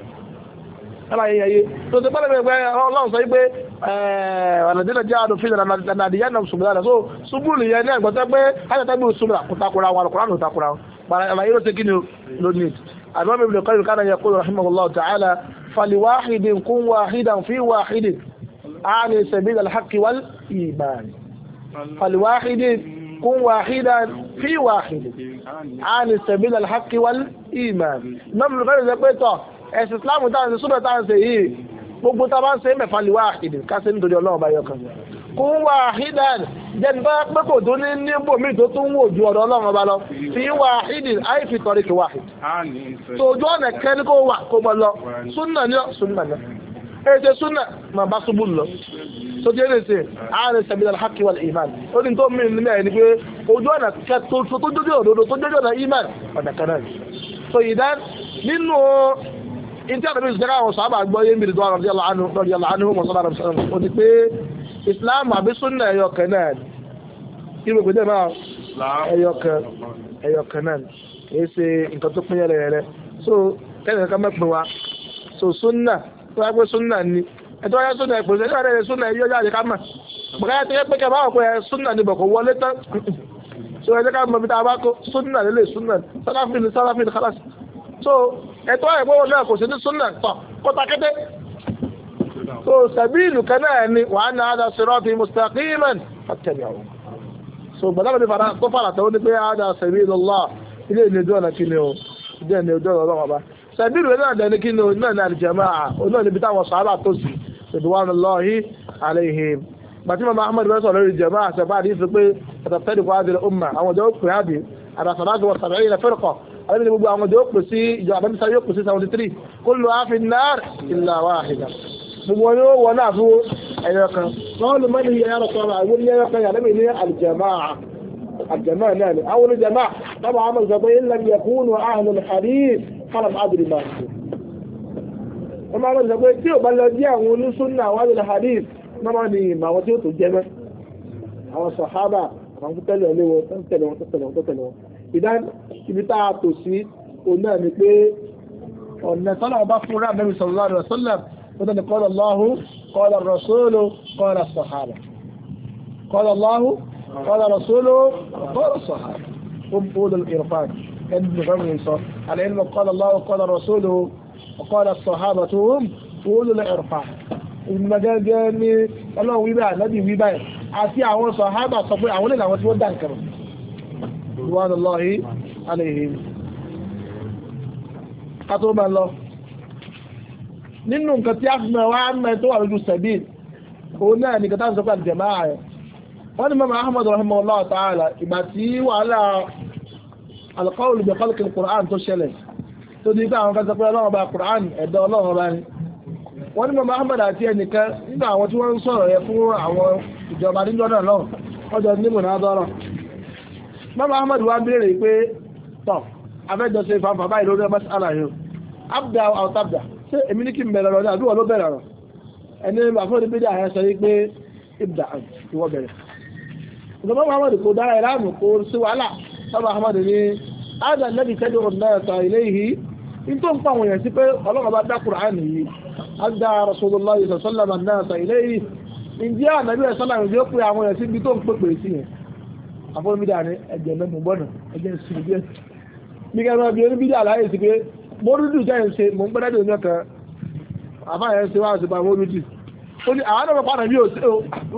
ẹ̀rọ ayẹyẹ tó ti pẹ́lẹ̀ pẹ́ ọlọ́run sọ wípé ọ̀nàdínà jẹ́ àdùn fílẹ̀ nàdìyà náà ṣùgbọ́n náà so ṣubú nìyẹn ní ẹ̀gbọ́n pé ayẹ̀tẹ́ bí ṣubú kùtàkùrà wọn àlùkùrà kùtàkùrà wọn àlàyé ló ti kí ni ló ní àdúrà ibn Qayyim kana yaqulu rahimahullahu ta'ala faliwahidin kun wahidan fi wahidin ani sabil al-haqqi wal iman faliwahidin kun wahidan fi wahidin ani sabil al-haqqi wal iman namlu fẹ́ ṣe pé tọ́ ẹ̀sìn islamu táwọn ṣe súnmọ̀ táwọn ṣe yìí gbogbo tá bá ń ṣe mẹ́fà lè wáhìdì kásẹ̀ nítorí ọlọ́run bá yọkan kún wáhìdàn jẹ́ni bá pẹ́ kò tó ní níbò míì tó tún wò ju ọ̀dọ̀ ọlọ́run bá lọ fi wáhìdì àìfi tọ̀rí kì wáhìdì tó ojú ọ̀nà kẹ́ni kó wà kó mọ lọ súnà ní súnà náà ètè súnà mà bá ṣubú lọ tó jẹ́ lè ṣe àárín sabil al-haqqi wal iman ó ní tó mìíràn ní mẹ́rin ni pé ojú ọ̀nà kẹtó tó jójó òdodo tó jójó ọ̀nà iman ọ̀nà kan náà so ìdán nínú in tí a tàbí ìsìnkà àwọn sàábà gbọ́ yé mìíràn tó radiyallahu anhu radiyallahu anhu mọ̀sánà rẹ̀ sọ́rọ̀ ó ti pé Islam àbí súnnà ẹyọkẹ̀ náà kí ló gbé náà ẹyọkẹ̀ ẹyọkẹ̀ náà kìí ṣe nǹkan tó pín yẹrẹ rẹ so kẹ́lẹ̀ kankan mẹ́pin wa so súnnà tó wá pé súnnà ni ẹ̀tọ́ wáyé súnnà ìpèsè ẹ̀tọ́ wáyé súnnà ẹ̀yọ́ jáde ká mọ̀ bọ̀káyà tó yẹ pé kẹ́ bá wọ̀ pé súnnà ni bọ̀kọ̀ wọlé tán so ẹ̀jẹ̀ ká mọ̀ bí tá a bá kó súnnà lélẹ̀ súnnà sáláfin ní sáláfin ní kálásì so ẹ̀tọ́ wáyé pé wọn náà kò sí ní súnnà tọ̀ kó ta kété so sàbíìlù kan náà ni wa anna hadha sirati mustaqiman fattabi'uhu so gbàdá mi fara tó fara tó ní pé hadha sabilullah ilé ìnìjọ́ ọ̀nà kí ni o ilé ìnìjọ́ ọ̀nà ọlọ́wọ́ bá sàbíìlù náà dẹni kí ni o náà ní al-jama'a náà níbi táwọn sàhábà tó sì ridwanullahi alayhim bàtí mama ahmed bẹ́ẹ̀ sọ̀rọ̀ lórí jama'a sẹ́fà àdìsí pé àtàtẹ́dì kó adìrẹ umma àwọn ọjọ́ pè á di àdàsàdájú wọ sàbẹ̀yìn ilẹ̀ fẹ́rẹ̀kọ̀ alẹ́bí ni gbogbo àwọn ọjọ́ pè sí ìjọ àbẹ́mísà yóò pè sí seventy three kullu fi an-nar illa wahida gbogbo wọn yóò wọ náà fún ẹ̀yọ kan wọ́n lè mọ́ ní ẹ̀yọ kan àwọn ẹ̀yọ kan yà lẹ́bí ní al-jama'a al-jama'a náà ni àwọn jama'a tábà àmọ́ sọ pé ilẹ̀ yakunu ahlul hadith falam adri ma wọ́n máa ń sọ pé tí ò bá lọ jí àwọn onísúnnà àwọn ahlul hadith mọ́mọ́ ni ìmọ̀ àwọn tí ó tó jẹ́ mẹ́ àwọn sàhábà àwọn tó tẹ̀lé ọlé wọn tó tẹ̀lé wọn tó tẹ̀lé wọn tó tẹ̀lé wọn ìdán ibi tá a tò sí òun náà ni pé ọ̀nà tọ́lá ọba fún rà Nabi sallallahu alaihi wasallam ó tẹ̀lé qala Allahu qala rasulu qala sàhábà qala Allahu qala rasulu qala sàhábà ó bó lọ ìrọ̀fàn ẹni nìkan mi sọ al-ilmu qala Allahu qala rasulu qala sàhábà tó ń bó lọ ìrọ̀fàn ìmọ̀gẹ́gẹ́ ní ọlọ́run wíbẹ̀ ànábì wíbẹ̀ àti àwọn sàhábà sọ pé àwọn ilẹ̀ àwọn tí wọ́n dá nǹkan ridwanullahi alayhim ká tó máa lọ nínú nǹkan tí a fi mọ̀ wá mẹ́ tó wà lójú sabil òun náà ní kẹta ń sọ pé al-jama'a ẹ̀ wọ́n ní mọ́mọ́ Ahmad rahimahullah ta'ala ìgbà tí wàhálà al-qawl bi khalqi al-Qur'an tó ṣẹlẹ̀ tó di pé àwọn kan sọ pé ọlọ́run bá Qur'an ẹ̀dọ́ ọlọ́run bá ní wọ́n ní mọ́mọ́ Ahmad àti ẹnìkan nínú àwọn tí wọ́n ń sọ̀rọ̀ yẹ fún àwọn ìjọba níjọ́ náà lọ́wọ́ wọ́n jọ ní munadara mọ́mọ́ Ahmad wá béèrè pé tọ́ abẹ́jọ ṣe fanfà báyìí lórí ọmọ sálà yìí abdá àwọn tabdá ṣé èmi ní kí n bẹ̀rẹ̀ lọ́dọ̀ àdúgbò ló bẹ̀rẹ̀ rọ̀ ẹni àfọ́ni bí dáa yẹn sọ yìí pé ibda ìwọ bẹ̀rẹ̀ ìjọba Ahmad kò dára ẹ̀ láàmú kò sí wàhálà mọ́mọ́ Ahmad ní ádà lẹ́bi tẹ́jú ọ̀nà ilé yìí nítorí ń pa àwọn èèyàn sí pé ọlọ́run bá dá Kùránì yìí adá Rasulullah sallallahu alaihi wasallam ilé yìí ìjẹ́ ànàbí ẹ̀sọ́lá ìjọ pé àwọn èèyàn sí ibi tó ń pèpè sí yẹn àfọ́nmídà ní ẹgbẹ̀ mẹ́mú bọ́nà ẹgbẹ̀ ìsinmi díẹ̀ bí kẹ́rọ bí oníbídà láyé sí pé mọ́rúdù jẹ́ ìṣe mọ́ ń pẹ́lẹ́dẹ̀ ní ọkàn àfáàyẹ ṣe wá àṣìpá mọ́rúdù ó ní àwọn ọmọ pàdà bí ò ṣe o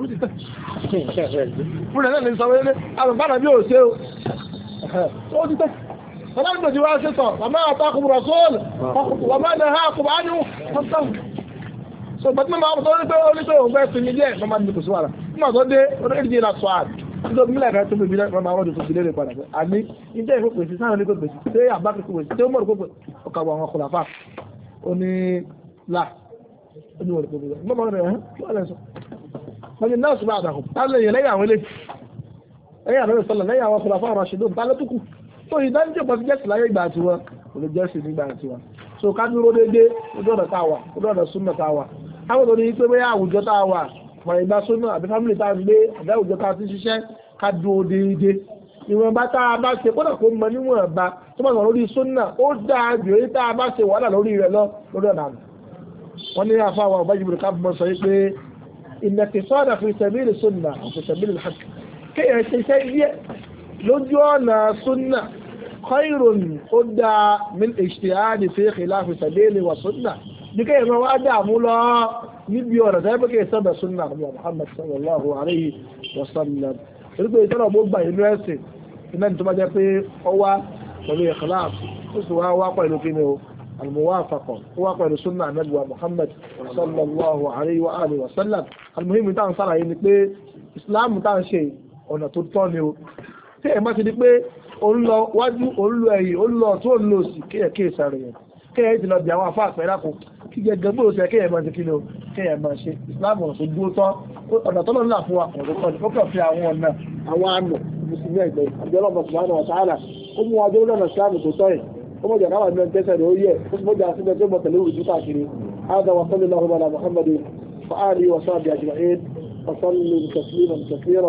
fún ẹ̀lẹ́ ní sọmọ́ ilé àwọn pàdà bí ò ṣe o ó ti tẹ́ ọlọ́dún ti wá ṣe sọ wà máa takùn rọ̀sọ́ọ̀lù wà máa nà ha kùbà ánú so gbàtí mọ́ àwọn tó ní pé ó ní pé òun fẹ́ sinmi díẹ̀ mọ́ máa ní kò sí wàrà nígbà tó dé orílẹ̀-èdè ìlà sọ́àd nítorí mílẹ̀ kan tó bèbí náà máa wọ́n tó ti lé padà pé àní ìjẹ́ ìfòpè sí sáwọn oníkó pèsè tí àbákẹ́ kó pèsè tí ó mọ̀ kó pèsè ọkà àwọn ọkọ̀láfà ó ní là ó ní wọ́n kó pèsè mọ́ mọ́ rẹ̀ ẹ́ kí wọ́n lẹ́ sọ wọ́n ní náà sùgbọ́n àdàkùn tá lè yẹ lẹ́yìn àwọn ilé lẹ́yìn àwọn ìsọ̀lẹ̀ lẹ́yìn àwọn ọkọ̀láfà ọ̀rọ̀ ṣèdó tá lọ́tùkù tó ìdánjẹ́ pọ̀ sí jẹ́sì láyé ìgbà tiwọn kò lè jẹ́sì nígbà tiwọn so ká dúró déédéé ojú ọ̀nà táwa ojú ọ̀nà súnmọ̀ táwa káwọn tó ní pé bóyá àwùjọ tá a wà fọ̀rọ̀ ìgbà sónà àbí fámìlì tá a gbé àbí àwùjọ tá a ti ṣiṣẹ́ ká dúró déédéé ìwọ̀nba tá a bá ṣe kódà kó mọ níwọ̀nba tó bá sọ lórí sónà ó dáa jù èyí tá a bá ṣe wàhálà lórí rẹ̀ lọ lórí ọ̀nà àná wọ́n ní àfáwà ọba jìbìrì ká bọ́ sọ pé ìnàkì sọ́dà fi sẹ̀mílì sónà fi sẹ̀mílì hàk kéèyàn ṣe iṣẹ́ yẹ lójú ọ̀nà sónà khairun ó dáa min ijtihadi fi khilafi sabili wa sónà bí kéèyàn máa wá dààmú lọ níbi ọ̀rọ̀ tẹ́lẹ̀ pé kéèyàn sábà súnà àbí Muhammad sallallahu alayhi wa sallam torí pé ìtọ́nà bó gbà inú ẹ̀sìn iná ní tó bá jẹ́ pé ọ wá pẹ̀lú ikhlas ó sì wá wá pẹ̀lú kí ni o al-muwafaqa ó wá pẹ̀lú súnà ànábì wa Muhammad sallallahu alayhi wa alihi wa sallam al-muhim tá à ń sára yìí ni pé Islam tá à ń ṣe ọ̀nà tó tọ́ ni o tí ẹ̀ má ti di pé òun lọ wájú òun lọ ẹ̀yìn òun lọ tó ń lò sí kéèyàn kéèsà rẹ̀ yẹn kéèyàn ti lọ bí àwọn afá àpẹẹrẹ kò kí gẹ́gẹ́ bó ṣe kéèyàn máa ti kí ni o kéèyàn máa ṣe ìsìláàmù ọ̀sọ̀ dúró tán ọ̀nà tọ́lọ́ ńlá fún wa ọ̀dọ́ tọ́lọ́ ó kàn fi àwọn ọ̀nà àwọn àmì mùsùlùmí ẹgbẹ́ ìjọlọ́mọ subhanahu wa ta'ala ó mú wájú lọ́nà ìsìláàmù tó tọ́ yìí ó mọ̀ jẹ́ káwà ní ẹni tẹ́sẹ̀ rẹ̀ ó yẹ ó sì mọ̀ jẹ́ àṣìbẹ̀ tó mọ̀ tẹ̀lé òrùjú káàkiri هذا وصلى الله على محمد وآله وصحبه أجمعين وسلم تسليما كثيرا